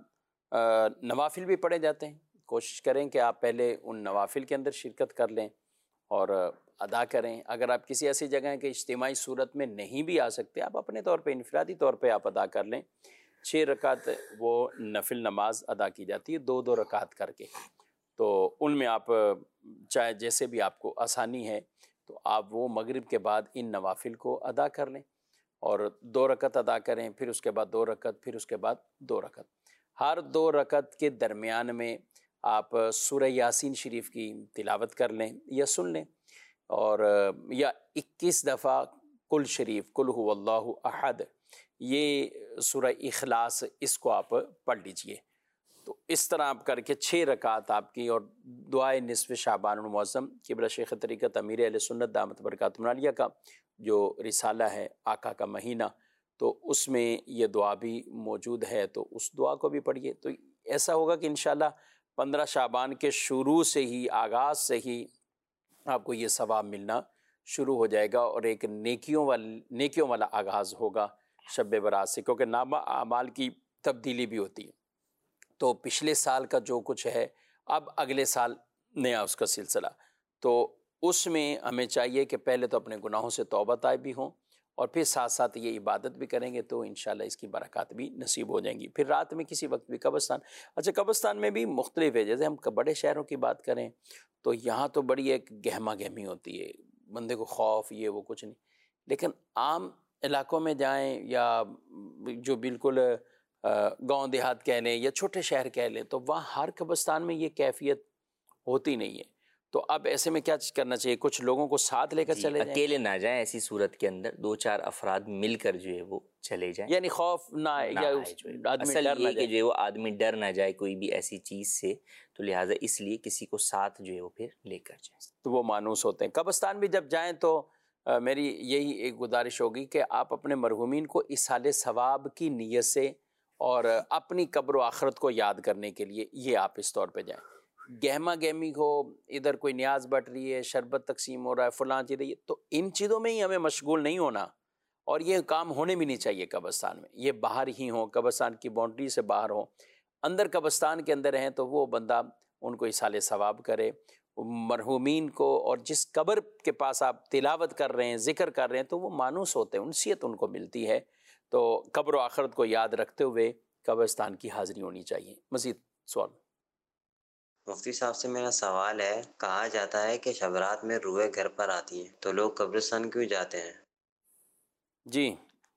نوافل بھی پڑھے جاتے ہیں، کوشش کریں کہ آپ پہلے ان نوافل کے اندر شرکت کر لیں اور ادا کریں۔ اگر آپ کسی ایسی جگہ کہ اجتماعی صورت میں نہیں بھی آ سکتے، آپ اپنے طور پہ انفرادی طور پہ آپ ادا کر لیں۔ چھ رکعت وہ نفل نماز ادا کی جاتی ہے، دو دو رکعت کر کے، تو ان میں آپ چاہے جیسے بھی آپ کو آسانی ہے تو آپ وہ مغرب کے بعد ان نوافل کو ادا کر لیں اور دو رکعت ادا کریں، پھر اس کے بعد دو رکعت، پھر اس کے بعد دو رکعت۔ ہر دو رکعت کے درمیان میں آپ سورہ یاسین شریف کی تلاوت کر لیں یا سن لیں، اور یا اکیس دفعہ کل شریف، کل هو اللہ احد، یہ سورہ اخلاص، اس کو آپ پڑھ لیجئے۔ تو اس طرح آپ کر کے چھ رکعت آپ کی، اور دعائے نصف شعبان المعظم قبلہ شیخ طریقت امیر اہل سنت دامت برکاتہم العالیہ کا جو رسالہ ہے آقا کا مہینہ، تو اس میں یہ دعا بھی موجود ہے، تو اس دعا کو بھی پڑھیے۔ تو ایسا ہوگا کہ انشاءاللہ پندرہ شعبان کے شروع سے ہی، آغاز سے ہی آپ کو یہ ثواب ملنا شروع ہو جائے گا، اور ایک نیکیوں والا نیکیوں والا آغاز ہوگا شب برات سے، کیونکہ نامہ اعمال کی تبدیلی بھی ہوتی ہے۔ تو پچھلے سال کا جو کچھ ہے، اب اگلے سال نیا اس کا سلسلہ، تو اس میں ہمیں چاہیے کہ پہلے تو اپنے گناہوں سے توبہ طائب بھی ہوں، اور پھر ساتھ ساتھ یہ عبادت بھی کریں گے تو انشاءاللہ اس کی برکات بھی نصیب ہو جائیں گی۔ پھر رات میں کسی وقت بھی قبرستان، اچھا قبرستان میں بھی مختلف ہے، جیسے ہم بڑے شہروں کی بات کریں تو یہاں تو بڑی ایک گہما گہمی ہوتی ہے، بندے کو خوف یہ وہ کچھ نہیں، لیکن عام علاقوں میں جائیں یا جو بالکل گاؤں دیہات کہہ لیں یا چھوٹے شہر کہہ لیں، تو وہاں ہر قبرستان میں یہ کیفیت ہوتی نہیں ہے۔ تو اب ایسے میں کیا کرنا چاہیے؟ کچھ لوگوں کو ساتھ لے کر جی، چلے جائیں، اکیلے نہ جائیں، ایسی صورت کے اندر دو چار افراد مل کر جو ہے وہ چلے جائیں، یعنی خوف نہ آئے نہ یا آئے جو ہے۔ آدمی اصل ڈر نہ یہ کہ جائے۔ جو ہے وہ آدمی ڈر نہ جائے کوئی بھی ایسی چیز سے، تو لہٰذا اس لیے کسی کو ساتھ جو ہے وہ پھر لے کر جائیں، تو وہ مانوس ہوتے ہیں۔ قبرستان بھی جب جائیں تو میری یہی ایک گزارش ہوگی کہ آپ اپنے مرحومین کو اصال ثواب کی نیت سے اور اپنی قبر و آخرت کو یاد کرنے کے لیے یہ آپ اس طور پہ جائیں۔ گہما گہمی ہو، ادھر کوئی نیاز بٹ رہی ہے، شربت تقسیم ہو رہا ہے، فلاں چیز ہے، تو ان چیزوں میں ہی ہمیں مشغول نہیں ہونا۔ اور یہ کام ہونے بھی نہیں چاہیے قبرستان میں، یہ باہر ہی ہوں، قبرستان کی باؤنڈری سے باہر ہوں۔ اندر قبرستان کے اندر ہیں تو وہ بندہ ان کو ایصال ثواب کرے، مرحومین کو، اور جس قبر کے پاس آپ تلاوت کر رہے ہیں، ذکر کر رہے ہیں، تو وہ مانوس ہوتے ہیں، انسیت ان کو ملتی ہے۔ تو قبر و آخرت کو یاد رکھتے ہوئے قبرستان کی حاضری ہونی چاہیے۔ مزید سوال؟ مفتی صاحب سے میرا سوال ہے، کہا جاتا ہے کہ شب رات میں روحیں گھر پر آتی ہیں، تو لوگ قبرستان کیوں جاتے ہیں؟ جی،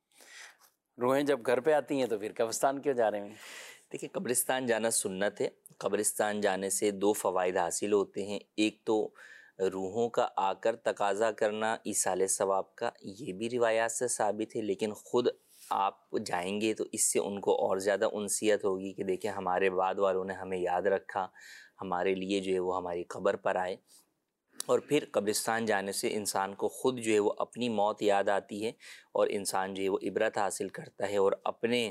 روحیں جب گھر پہ آتی ہیں تو پھر قبرستان کیوں جا رہے ہیں؟ دیکھیں، قبرستان جانا سنت ہے۔ قبرستان جانے سے دو فوائد حاصل ہوتے ہیں، ایک تو روحوں کا آ کر تقاضا کرنا ایصال ثواب کا، یہ بھی روایات سے ثابت ہے، لیکن خود آپ جائیں گے تو اس سے ان کو اور زیادہ انسیت ہوگی کہ دیکھیں ہمارے بعد والوں نے ہمیں یاد رکھا، ہمارے لیے جو ہے وہ ہماری قبر پر آئے۔ اور پھر قبرستان جانے سے انسان کو خود جو ہے وہ اپنی موت یاد آتی ہے، اور انسان جو ہے وہ عبرت حاصل کرتا ہے، اور اپنے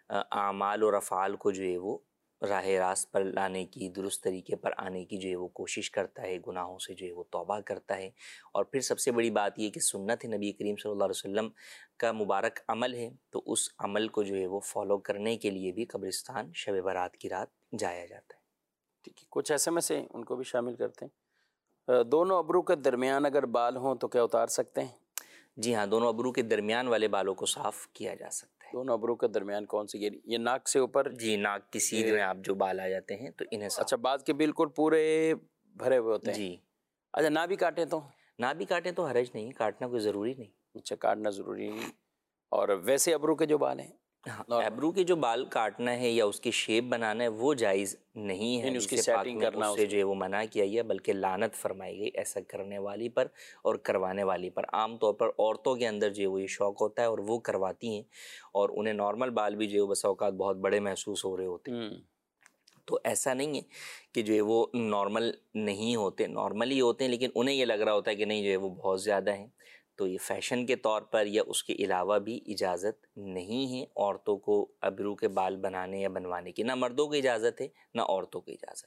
اعمال اور افعال کو جو ہے وہ راہ راست پر لانے کی، درست طریقے پر آنے کی جو ہے وہ کوشش کرتا ہے، گناہوں سے جو ہے وہ توبہ کرتا ہے۔ اور پھر سب سے بڑی بات یہ کہ سنت ہے، نبی کریم صلی اللہ علیہ وسلم کا مبارک عمل ہے، تو اس عمل کو جو ہے وہ فالو کرنے کے لیے بھی قبرستان شب برات کی رات جایا جاتا ہے۔ ٹھیک ہے، کچھ ایس ایم ایس ہیں، ان کو بھی شامل کرتے ہیں۔ دونوں ابرو کے درمیان اگر بال ہوں تو کیا اتار سکتے ہیں؟ جی ہاں، دونوں ابرو کے درمیان والے بالوں کو صاف کیا جا سکتا ہے۔ دونوں ابرو کے درمیان کون سی؟ یہ یہ ناک سے اوپر؟ جی، ناک کی سیدھ میں آپ جو بال آ جاتے ہیں تو انہیں صاف۔ اچھا، بعض کے بالکل پورے بھرے ہوئے ہوتے ہیں؟ جی۔ اچھا، نہ بھی کاٹیں تو؟ نہ بھی کاٹیں تو حرج نہیں، کاٹنا کوئی ضروری نہیں۔ اچھا، کاٹنا ضروری نہیں۔ اور ویسے ابرو کے جو بال ہیں، ہاں، ابرو کے جو بال کاٹنا ہے یا اس کی شیپ بنانا ہے وہ جائز نہیں ہے، اس کی جسے پاک سیٹنگ میں کرنا اس سے جو ہے وہ منع کیا گیا، بلکہ لعنت فرمائی گئی ایسا کرنے والی پر اور کروانے والی پر۔ عام طور پر عورتوں کے اندر جو ہے وہ یہ شوق ہوتا ہے اور وہ کرواتی ہیں، اور انہیں نارمل بال بھی جو ہے بس اوقات بہت بڑے محسوس ہو رہے ہوتے ہیں۔ تو ایسا نہیں ہے کہ جو ہے وہ نارمل نہیں ہوتے، نارمل ہی ہوتے ہیں، لیکن انہیں یہ لگ رہا ہوتا ہے کہ نہیں جو ہے وہ بہت زیادہ ہیں۔ تو یہ فیشن کے طور پر یا اس کے علاوہ بھی اجازت نہیں ہے عورتوں کو ابرو کے بال بنانے یا بنوانے کی، نہ مردوں کی اجازت ہے نہ عورتوں کی اجازت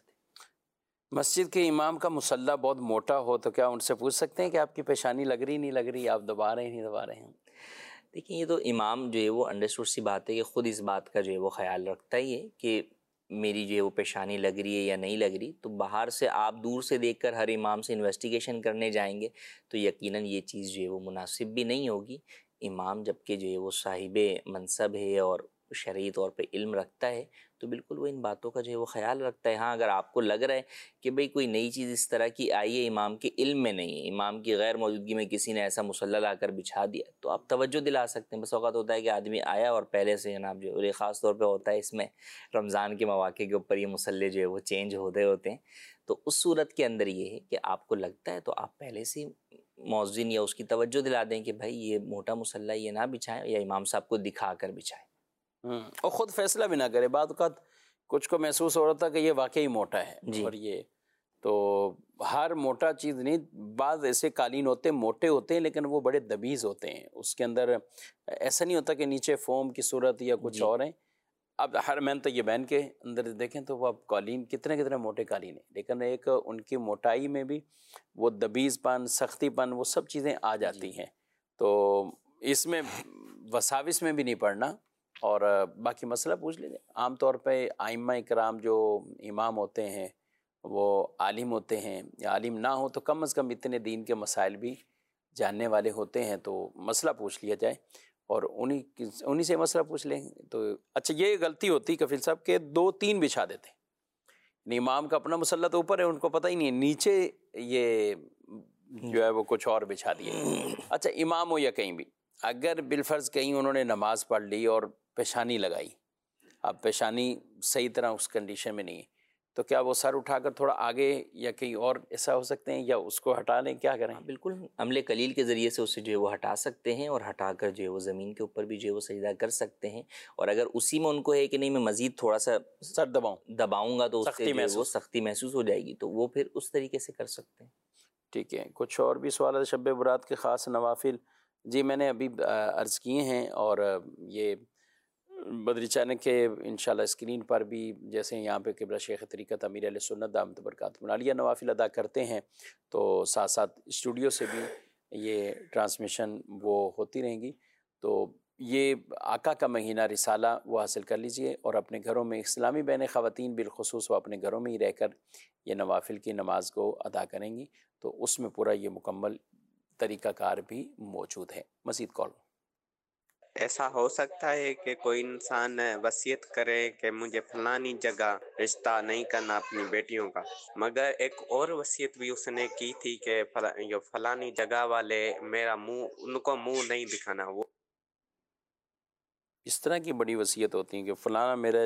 ہے۔ مسجد کے امام کا مصلی بہت موٹا ہو تو کیا ان سے پوچھ سکتے ہیں کہ آپ کی پیشانی لگ رہی نہیں لگ رہی، آپ دبا رہے ہیں نہیں دبا رہے ہیں؟ دیکھیں، یہ تو امام جو ہے وہ انڈرسٹوڈ سی بات ہے کہ خود اس بات کا جو ہے وہ خیال رکھتا ہی ہے کہ میری جو ہے وہ پیشانی لگ رہی ہے یا نہیں لگ رہی۔ تو باہر سے آپ دور سے دیکھ کر ہر امام سے انویسٹیگیشن کرنے جائیں گے تو یقیناً یہ چیز جو ہے وہ مناسب بھی نہیں ہوگی۔ امام جب کہ جو ہے وہ صاحب منصب ہے اور شرعی طور پہ علم رکھتا ہے تو بالکل وہ ان باتوں کا جو ہے وہ خیال رکھتا ہے۔ ہاں، اگر آپ کو لگ رہا ہے کہ بھئی کوئی نئی چیز اس طرح کی آئی ہے امام کے علم میں نہیں ہے، امام کی غیر موجودگی میں کسی نے ایسا مصلی لا کر بچھا دیا، تو آپ توجہ دلا سکتے ہیں۔ بس اوقات ہوتا ہے کہ آدمی آیا اور پہلے سے جناب جو ہے، خاص طور پہ ہوتا ہے اس میں رمضان کے مواقع کے اوپر یہ مصلی جو ہے وہ چینج ہوتے ہوتے ہیں، تو اس صورت کے اندر یہ ہے کہ آپ کو لگتا ہے تو آپ پہلے سے مؤذن یا اس کی توجہ دلا دیں کہ بھائی یہ موٹا مصلی یہ نہ بچھائیں، یا امام صاحب کو دکھا کر بچھائیں۔ اور خود فیصلہ بھی نہ کرے، بعض اوقات کچھ کو محسوس ہو رہا تھا کہ یہ واقعی موٹا ہے، جی۔ اور یہ تو ہر موٹا چیز نہیں، بعض ایسے قالین ہوتے ہیں موٹے ہوتے ہیں لیکن وہ بڑے دبیز ہوتے ہیں، اس کے اندر ایسا نہیں ہوتا کہ نیچے فوم کی صورت یا کچھ جی۔ اور ہیں۔ اب ہر مین تو یہ بین کے اندر دیکھیں تو وہ اب قالین کتنے کتنے موٹے قالین ہیں، لیکن ایک ان کی موٹائی میں بھی وہ دبیز پن، سختی پن، وہ سب چیزیں آ جاتی ہیں۔ تو اس میں وساوس میں بھی نہیں پڑنا، اور باقی مسئلہ پوچھ لیجیے۔ عام طور پہ ائمہ اکرام جو امام ہوتے ہیں وہ عالم ہوتے ہیں، یا عالم نہ ہو تو کم از کم اتنے دین کے مسائل بھی جاننے والے ہوتے ہیں، تو مسئلہ پوچھ لیا جائے اور انہی انہی سے مسئلہ پوچھ لیں۔ تو اچھا، یہ غلطی ہوتی کفیل صاحب کہ دو تین بچھا دیتے ہیں، یعنی امام کا اپنا مصلی تو اوپر ہے، ان کو پتہ ہی نہیں ہے نیچے یہ جو ہے وہ کچھ اور بچھا دیے۔ اچھا، امام ہو یا کہیں بھی، اگر بالفرض کہیں انہوں نے نماز پڑھ لی اور پیشانی لگائی، اب پیشانی صحیح طرح اس کنڈیشن میں نہیں ہے، تو کیا وہ سر اٹھا کر تھوڑا آگے یا کہیں اور ایسا ہو سکتے ہیں، یا اس کو ہٹا لیں، کیا کریں؟ بالکل عمل قلیل کے ذریعے سے اسے جو ہے وہ ہٹا سکتے ہیں، اور ہٹا کر جو ہے وہ زمین کے اوپر بھی جو ہے وہ سجدہ کر سکتے ہیں، اور اگر اسی میں ان کو ہے کہ نہیں میں مزید تھوڑا سا سر دباؤں دباؤں گا تو اس سے جو ہے وہ سختی محسوس ہو جائے گی، تو وہ پھر اس طریقے سے کر سکتے ہیں۔ ٹھیک ہے، کچھ اور بھی سوالات شب برات کے خاص نوافل؟ جی، میں نے ابھی عرض کیے ہیں، اور یہ بدری چینل کے انشاءاللہ اسکرین پر بھی، جیسے یہاں پہ قبلہ شیخ طریقت امیر علیہ سنت دامت برکاتہ عالیہ نوافل ادا کرتے ہیں، تو ساتھ ساتھ اسٹوڈیو سے بھی یہ ٹرانسمیشن وہ ہوتی رہیں گی۔ تو یہ آقا کا مہینہ رسالہ وہ حاصل کر لیجئے، اور اپنے گھروں میں اسلامی بہنیں خواتین بالخصوص وہ اپنے گھروں میں ہی رہ کر یہ نوافل کی نماز کو ادا کریں گی، تو اس میں پورا یہ مکمل طریقہ کار بھی موجود ہے۔ مزید کال۔ ایسا ہو سکتا ہے کہ کوئی انسان وصیت کرے کہ مجھے فلانی جگہ رشتہ نہیں کرنا اپنی بیٹیوں کا، مگر ایک اور وصیت بھی اس نے کی تھی کہ فلانی جگہ والے میرا منہ ان کو منہ نہیں دکھانا۔ وہ اس طرح کی بڑی وصیت ہوتی ہیں کہ فلانا میرا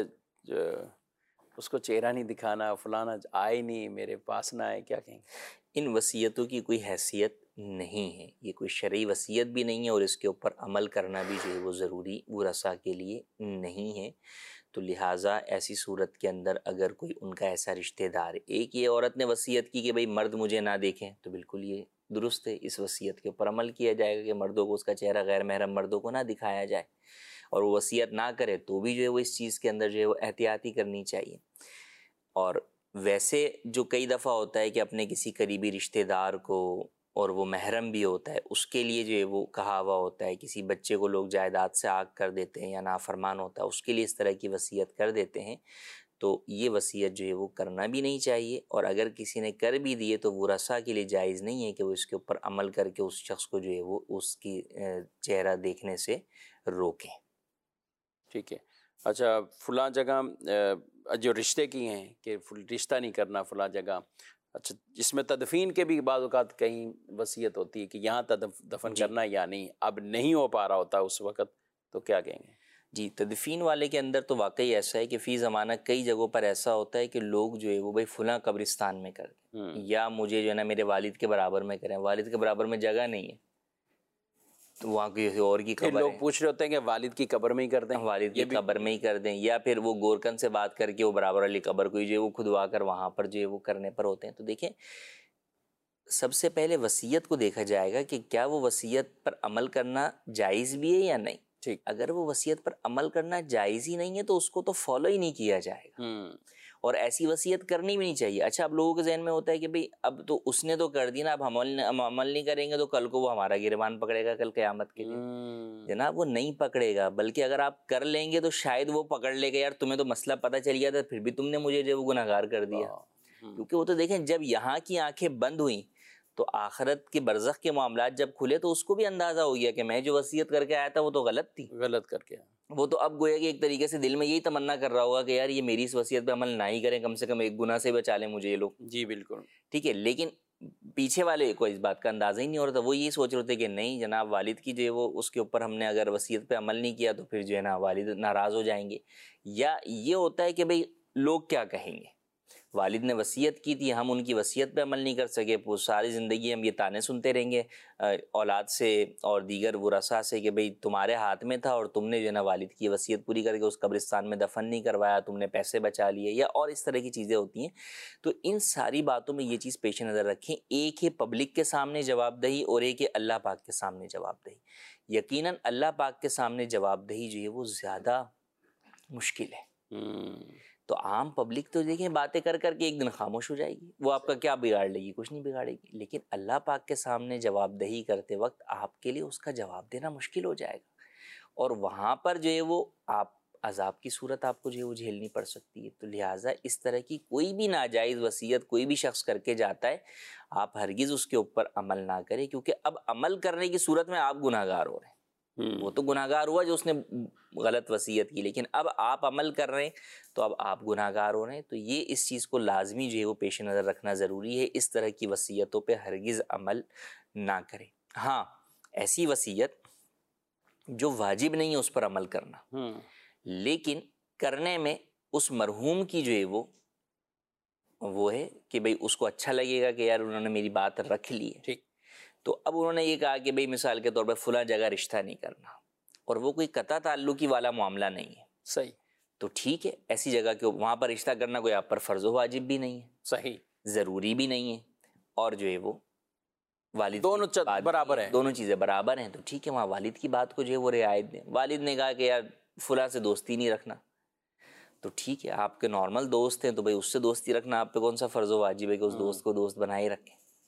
اس کو چہرہ نہیں دکھانا، فلانا آئے نہیں، میرے پاس نہ آئے، کیا کہیں گے؟ ان وصیتوں کی کوئی حیثیت نہیں ہے، یہ کوئی شرعی وصیت بھی نہیں ہے، اور اس کے اوپر عمل کرنا بھی جو ہے وہ ضروری ورثہ کے لیے نہیں ہے۔ تو لہٰذا ایسی صورت کے اندر اگر کوئی ان کا ایسا رشتہ دار، ایک یہ عورت نے وصیت کی کہ بھئی مرد مجھے نہ دیکھیں، تو بالکل یہ درست ہے، اس وصیت کے اوپر عمل کیا جائے گا کہ مردوں کو اس کا چہرہ غیر محرم مردوں کو نہ دکھایا جائے، اور وہ وصیت نہ کرے تو بھی جو ہے وہ اس چیز کے اندر جو ہے وہ احتیاطی کرنی چاہیے۔ اور ویسے جو کئی دفعہ ہوتا ہے کہ اپنے کسی قریبی رشتہ دار کو، اور وہ محرم بھی ہوتا ہے، اس کے لیے جو ہے وہ کہا ہوا ہوتا ہے، کسی بچے کو لوگ جائیداد سے آگ کر دیتے ہیں یا نافرمان ہوتا ہے، اس کے لیے اس طرح کی وصیت کر دیتے ہیں، تو یہ وصیت جو ہے وہ کرنا بھی نہیں چاہیے، اور اگر کسی نے کر بھی دیے تو ورثہ کے لیے جائز نہیں ہے کہ وہ اس کے اوپر عمل کر کے اس شخص کو جو ہے وہ اس کی چہرہ دیکھنے سے روکیں۔ ٹھیک ہے۔ اچھا، فلاں جگہ جو رشتے کی ہیں کہ رشتہ نہیں کرنا فلاں جگہ، اچھا اس میں تدفین کے بھی بعض اوقات کہیں وصیت ہوتی ہے کہ یہاں دفن جی کرنا یا نہیں، اب نہیں ہو پا رہا ہوتا اس وقت، تو کیا کہیں گے؟ جی، تدفین والے کے اندر تو واقعی ایسا ہے کہ فی زمانہ کئی جگہوں پر ایسا ہوتا ہے کہ لوگ جو ہے وہ بھائی فلاں قبرستان میں کر دیں، یا مجھے جو ہے نا میرے والد کے برابر میں کریں، والد کے برابر میں جگہ نہیں ہے تو وہاں کسی اور کی پھر قبر لوگ ہے، پوچھ رہے ہوتے ہیں کہ والد کی قبر میں ہی کر دیں، والد کی یہ بھی قبر میں ہی کر دیں، یا پھر وہ گورکن سے بات کر کے وہ برابر علی قبر کو جو ہے وہ کھدوا کر وہاں پر جو ہے وہ کرنے پر ہوتے ہیں۔ تو دیکھیں، سب سے پہلے وصیت کو دیکھا جائے گا کہ کیا وہ وصیت پر عمل کرنا جائز بھی ہے یا نہیں۔ ٹھیک، اگر وہ وصیت پر عمل کرنا جائز ہی نہیں ہے تو اس کو تو فالو ہی نہیں کیا جائے گا، اور ایسی وصیت کرنی بھی نہیں چاہیے۔ اچھا، اب لوگوں کے ذہن میں ہوتا ہے کہ بھئی اب تو اس نے تو کر دی نا، اب ہم عمل نہیں کریں گے تو کل کو وہ ہمارا گریبان پکڑے گا کل قیامت کے دن۔ جناب وہ نہیں پکڑے گا، بلکہ اگر آپ کر لیں گے تو شاید وہ پکڑ لے گا، یار تمہیں تو مسئلہ پتہ چل گیا تھا پھر بھی تم نے مجھے جو وہ گناہگار کر دیا۔ کیونکہ وہ تو دیکھیں جب یہاں کی آنکھیں بند ہوئیں تو آخرت کے برزخ کے معاملات جب کھلے تو اس کو بھی اندازہ ہو گیا کہ میں جو وصیت کر کے آیا تھا وہ تو غلط تھی، غلط کر کے وہ تو اب گویا کہ ایک طریقے سے دل میں یہی تمنا کر رہا ہوگا کہ یار یہ میری اس وصیت پہ عمل نہ ہی کریں، کم سے کم ایک گناہ سے بچا لیں مجھے یہ لوگ۔ جی بالکل ٹھیک ہے، لیکن پیچھے والے کو اس بات کا اندازہ ہی نہیں ہو رہا تھا، وہ یہی سوچ رہے تھے کہ نہیں جناب والد کی جو ہے وہ اس کے اوپر ہم نے اگر وصیت پہ عمل نہیں کیا تو پھر جو ہے نا والد ناراض ہو جائیں گے، یا یہ ہوتا ہے کہ بھئی لوگ کیا کہیں گے، والد نے وصیت کی تھی ہم ان کی وصیت پہ عمل نہیں کر سکے، پھر ساری زندگی ہم یہ تانے سنتے رہیں گے اولاد سے اور دیگر ورثاء سے کہ بھئی تمہارے ہاتھ میں تھا اور تم نے جو ہے نا والد کی وصیت پوری کر کے اس قبرستان میں دفن نہیں کروایا، تم نے پیسے بچا لیے، یا اور اس طرح کی چیزیں ہوتی ہیں۔ تو ان ساری باتوں میں یہ چیز پیش نظر رکھیں، ایک ہے پبلک کے سامنے جواب دہی اور ایک ہے اللہ پاک کے سامنے جواب دہی۔ یقیناً اللہ پاک کے سامنے جواب دہی جو ہے وہ زیادہ مشکل ہے۔ تو عام پبلک تو دیکھیں باتیں کر کر کے ایک دن خاموش ہو جائے گی، وہ آپ کا کیا بگاڑ لے گی، کچھ نہیں بگاڑے گی، لیکن اللہ پاک کے سامنے جواب دہی کرتے وقت آپ کے لیے اس کا جواب دینا مشکل ہو جائے گا، اور وہاں پر جو ہے وہ آپ عذاب کی صورت آپ کو جو ہے وہ جھیلنی پڑ سکتی ہے۔ تو لہٰذا اس طرح کی کوئی بھی ناجائز وصیت کوئی بھی شخص کر کے جاتا ہے، آپ ہرگز اس کے اوپر عمل نہ کریں، کیونکہ اب عمل کرنے کی صورت میں آپ گناہ گار ہو رہے ہیں۔ وہ تو گناہ گار ہوا جو اس نے غلط وصیت کی، لیکن اب آپ عمل کر رہے ہیں تو اب آپ گناہ گار ہو رہے ہیں۔ تو یہ اس چیز کو لازمی جو ہے وہ پیش نظر رکھنا ضروری ہے، اس طرح کی وصیتوں پہ ہرگز عمل نہ کریں۔ ہاں، ایسی وصیت جو واجب نہیں ہے اس پر عمل کرنا، لیکن کرنے میں اس مرحوم کی جو ہے وہ وہ ہے کہ بھئی اس کو اچھا لگے گا کہ یار انہوں نے میری بات رکھ لی ہے۔ ٹھیک، تو اب انہوں نے یہ کہا کہ بھئی مثال کے طور پر فلاں جگہ رشتہ نہیں کرنا، اور وہ کوئی قطع تعلقی والا معاملہ نہیں ہے، صحیح، تو ٹھیک ہے، ایسی جگہ کے وہاں پر رشتہ کرنا کوئی آپ پر فرض و واجب بھی نہیں ہے، صحیح، ضروری بھی نہیں ہے، اور جو ہے وہ والد دونوں برابر ہیں، دونوں چیزیں برابر ہیں، تو ٹھیک ہے وہاں والد کی بات کو جو ہے وہ رعایت دیں۔ والد نے کہا کہ یار فلاں سے دوستی نہیں رکھنا، تو ٹھیک ہے آپ کے نارمل دوست ہیں تو بھئی اس سے دوستی رکھنا آپ پہ کون سا فرض و واجب ہے کہ اس دوست کو دوست بنائے رکھیں۔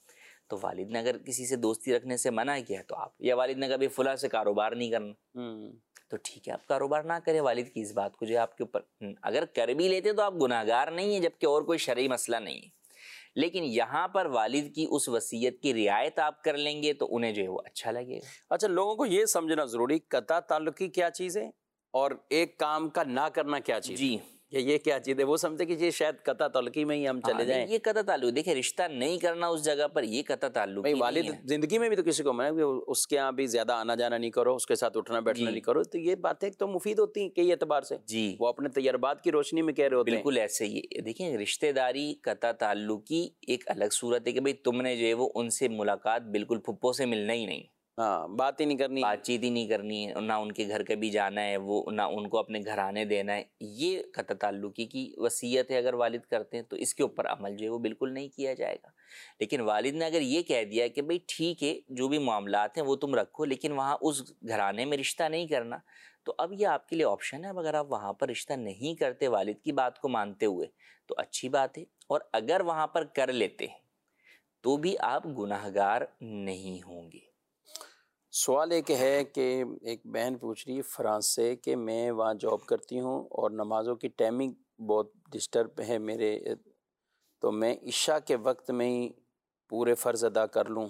تو والد نے اگر کسی سے دوستی رکھنے سے منع کیا تو آپ، یا والد نے کبھی فلاں سے کاروبار نہیں کرنا تو ٹھیک ہے آپ کاروبار نہ کریں والد کی اس بات کو جو ہے آپ کے اوپر، اگر کر بھی لیتے تو آپ گناہ گار نہیں ہیں جبکہ اور کوئی شرعی مسئلہ نہیں ہے، لیکن یہاں پر والد کی اس وصیت کی رعایت آپ کر لیں گے تو انہیں جو ہے وہ اچھا لگے گا۔ اچھا، لوگوں کو یہ سمجھنا ضروری قطع تعلقی کیا چیز ہے اور ایک کام کا نہ کرنا کیا چیز جی، ہے، یہ کیا چیز ہے؟ وہ سمجھتے کہ یہ شاید قطع تعلقی میں ہی ہم چلے جائیں۔ یہ قطع تعلق، دیکھیں رشتہ نہیں کرنا اس جگہ پر یہ قطع تعلق ہی والد نہیں ہے۔ زندگی میں بھی تو کسی کو منع اس کے یہاں بھی زیادہ آنا جانا نہیں کرو، اس کے ساتھ اٹھنا بیٹھنا نہیں کرو، تو یہ باتیں تو مفید ہوتی ہیں کئی اعتبار سے، جی وہ اپنے تجربات کی روشنی میں کہہ رہے ہوتے ہیں۔ بالکل ایسے ہی دیکھیں رشتہ داری قطع تعلقی ایک الگ صورت ہے کہ بھئی تم نے جو ہے وہ ان سے ملاقات بالکل پھپھو سے ملنا ہی نہیں، ہاں بات ہی نہیں کرنی، بات چیت ہی نہیں کرنی ہے، نہ ان کے گھر کبھی جانا ہے، وہ نہ ان کو اپنے گھر آنے دینا ہے، یہ قطع تعلقی کی وصیت ہے۔ اگر والد کرتے ہیں تو اس کے اوپر عمل جو ہے وہ بالکل نہیں کیا جائے گا، لیکن والد نے اگر یہ کہہ دیا کہ بھئی ٹھیک ہے جو بھی معاملات ہیں وہ تم رکھو لیکن وہاں اس گھرانے میں رشتہ نہیں کرنا، تو اب یہ آپ کے لیے آپشن ہے۔ اب اگر آپ وہاں پر رشتہ نہیں کرتے والد کی بات کو مانتے ہوئے تو اچھی بات ہے، اور اگر وہاں پر کر لیتے ہیں تو بھی آپ گناہ گار نہیں ہوں گے۔ سوال ایک ہے کہ ایک بہن پوچھ رہی ہے فرانس سے کہ میں وہاں جاب کرتی ہوں اور نمازوں کی ٹائمنگ بہت ڈسٹرب ہے میرے، تو میں عشاء کے وقت میں ہی پورے فرض ادا کر لوں،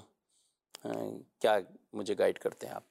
کیا مجھے گائیڈ کرتے ہیں آپ؟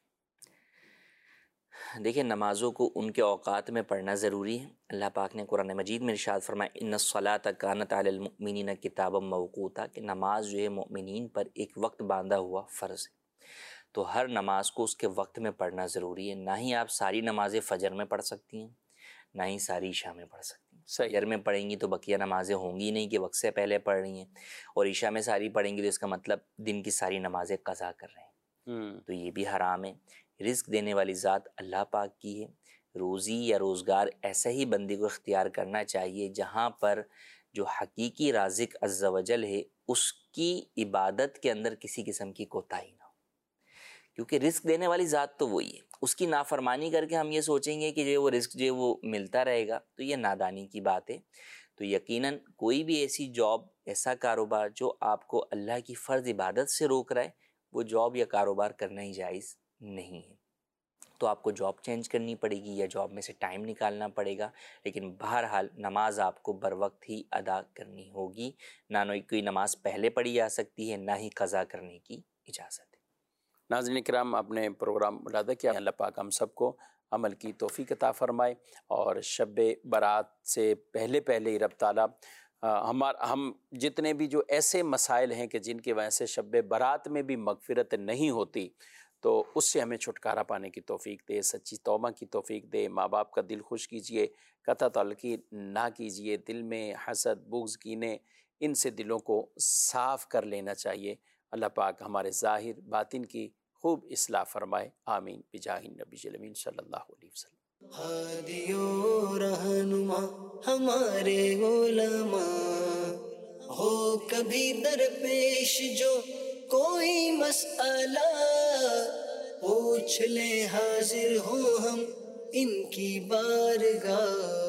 دیکھیں نمازوں کو ان کے اوقات میں پڑھنا ضروری ہے۔ اللہ پاک نے قرآن مجید میں ارشاد فرمایا ان الصلاۃ کانت علی المؤمنین کتابا موقوتا، کہ نماز جو ہے مؤمنین پر ایک وقت باندھا ہوا فرض ہے، تو ہر نماز کو اس کے وقت میں پڑھنا ضروری ہے۔ نہ ہی آپ ساری نمازیں فجر میں پڑھ سکتی ہیں، نہ ہی ساری عشاء میں پڑھ سکتی ہیں۔ فجر میں پڑھیں گی تو بقیہ نمازیں ہوں گی نہیں کہ وقت سے پہلے پڑھ رہی ہیں، اور عشاء میں ساری پڑھیں گی تو اس کا مطلب دن کی ساری نمازیں قضا کر رہے ہیں، تو یہ بھی حرام ہے۔ رزق دینے والی ذات اللہ پاک کی ہے، روزی یا روزگار ایسا ہی بندے کو اختیار کرنا چاہیے جہاں پر جو حقیقی رازق عز و جل ہے اس کی عبادت کے اندر کسی قسم کی کوتاہی نہ ہو، کیونکہ رزق دینے والی ذات تو وہی ہے۔ اس کی نافرمانی کر کے ہم یہ سوچیں گے کہ جو وہ رزق جو وہ ملتا رہے گا تو یہ نادانی کی بات ہے۔ تو یقیناً کوئی بھی ایسی جاب، ایسا کاروبار جو آپ کو اللہ کی فرض عبادت سے روک رہا ہے، وہ جاب یا کاروبار کرنا ہی جائز نہیں ہے، تو آپ کو جاب چینج کرنی پڑے گی یا جاب میں سے ٹائم نکالنا پڑے گا، لیکن بہرحال نماز آپ کو بر وقت ہی ادا کرنی ہوگی، نہ کوئی نماز پہلے پڑھی جا سکتی ہے، نہ ہی قضا کرنے کی اجازت ہے۔ ناظرین کرام، اپنے پروگرام ملاحظہ کیا، اللہ پاک ہم سب کو عمل کی توفیق عطا فرمائے، اور شب برات سے پہلے پہلے ہی رب تعالیٰ ہمارا ہم جتنے بھی جو ایسے مسائل ہیں کہ جن کی وجہ سے شب برات میں بھی مغفرت نہیں ہوتی، تو اس سے ہمیں چھٹکارا پانے کی توفیق دے، سچی توبہ کی توفیق دے۔ ماں باپ کا دل خوش کیجئے، قطع تعلقی نہ کیجئے، دل میں حسد، بغض، کینے، ان سے دلوں کو صاف کر لینا چاہیے۔ اللہ پاک ہمارے ظاہر باطن کی خوب اصلاح فرمائے، آمین بجاہ النبی الامین صلی اللہ علیہ وسلم۔ ہادی و رہنما ہمارے علماء، ہو کبھی درپیش جو کوئی مسئلہ، پوچھ لیں حاضر ہوں ہم ان کی بارگاہ۔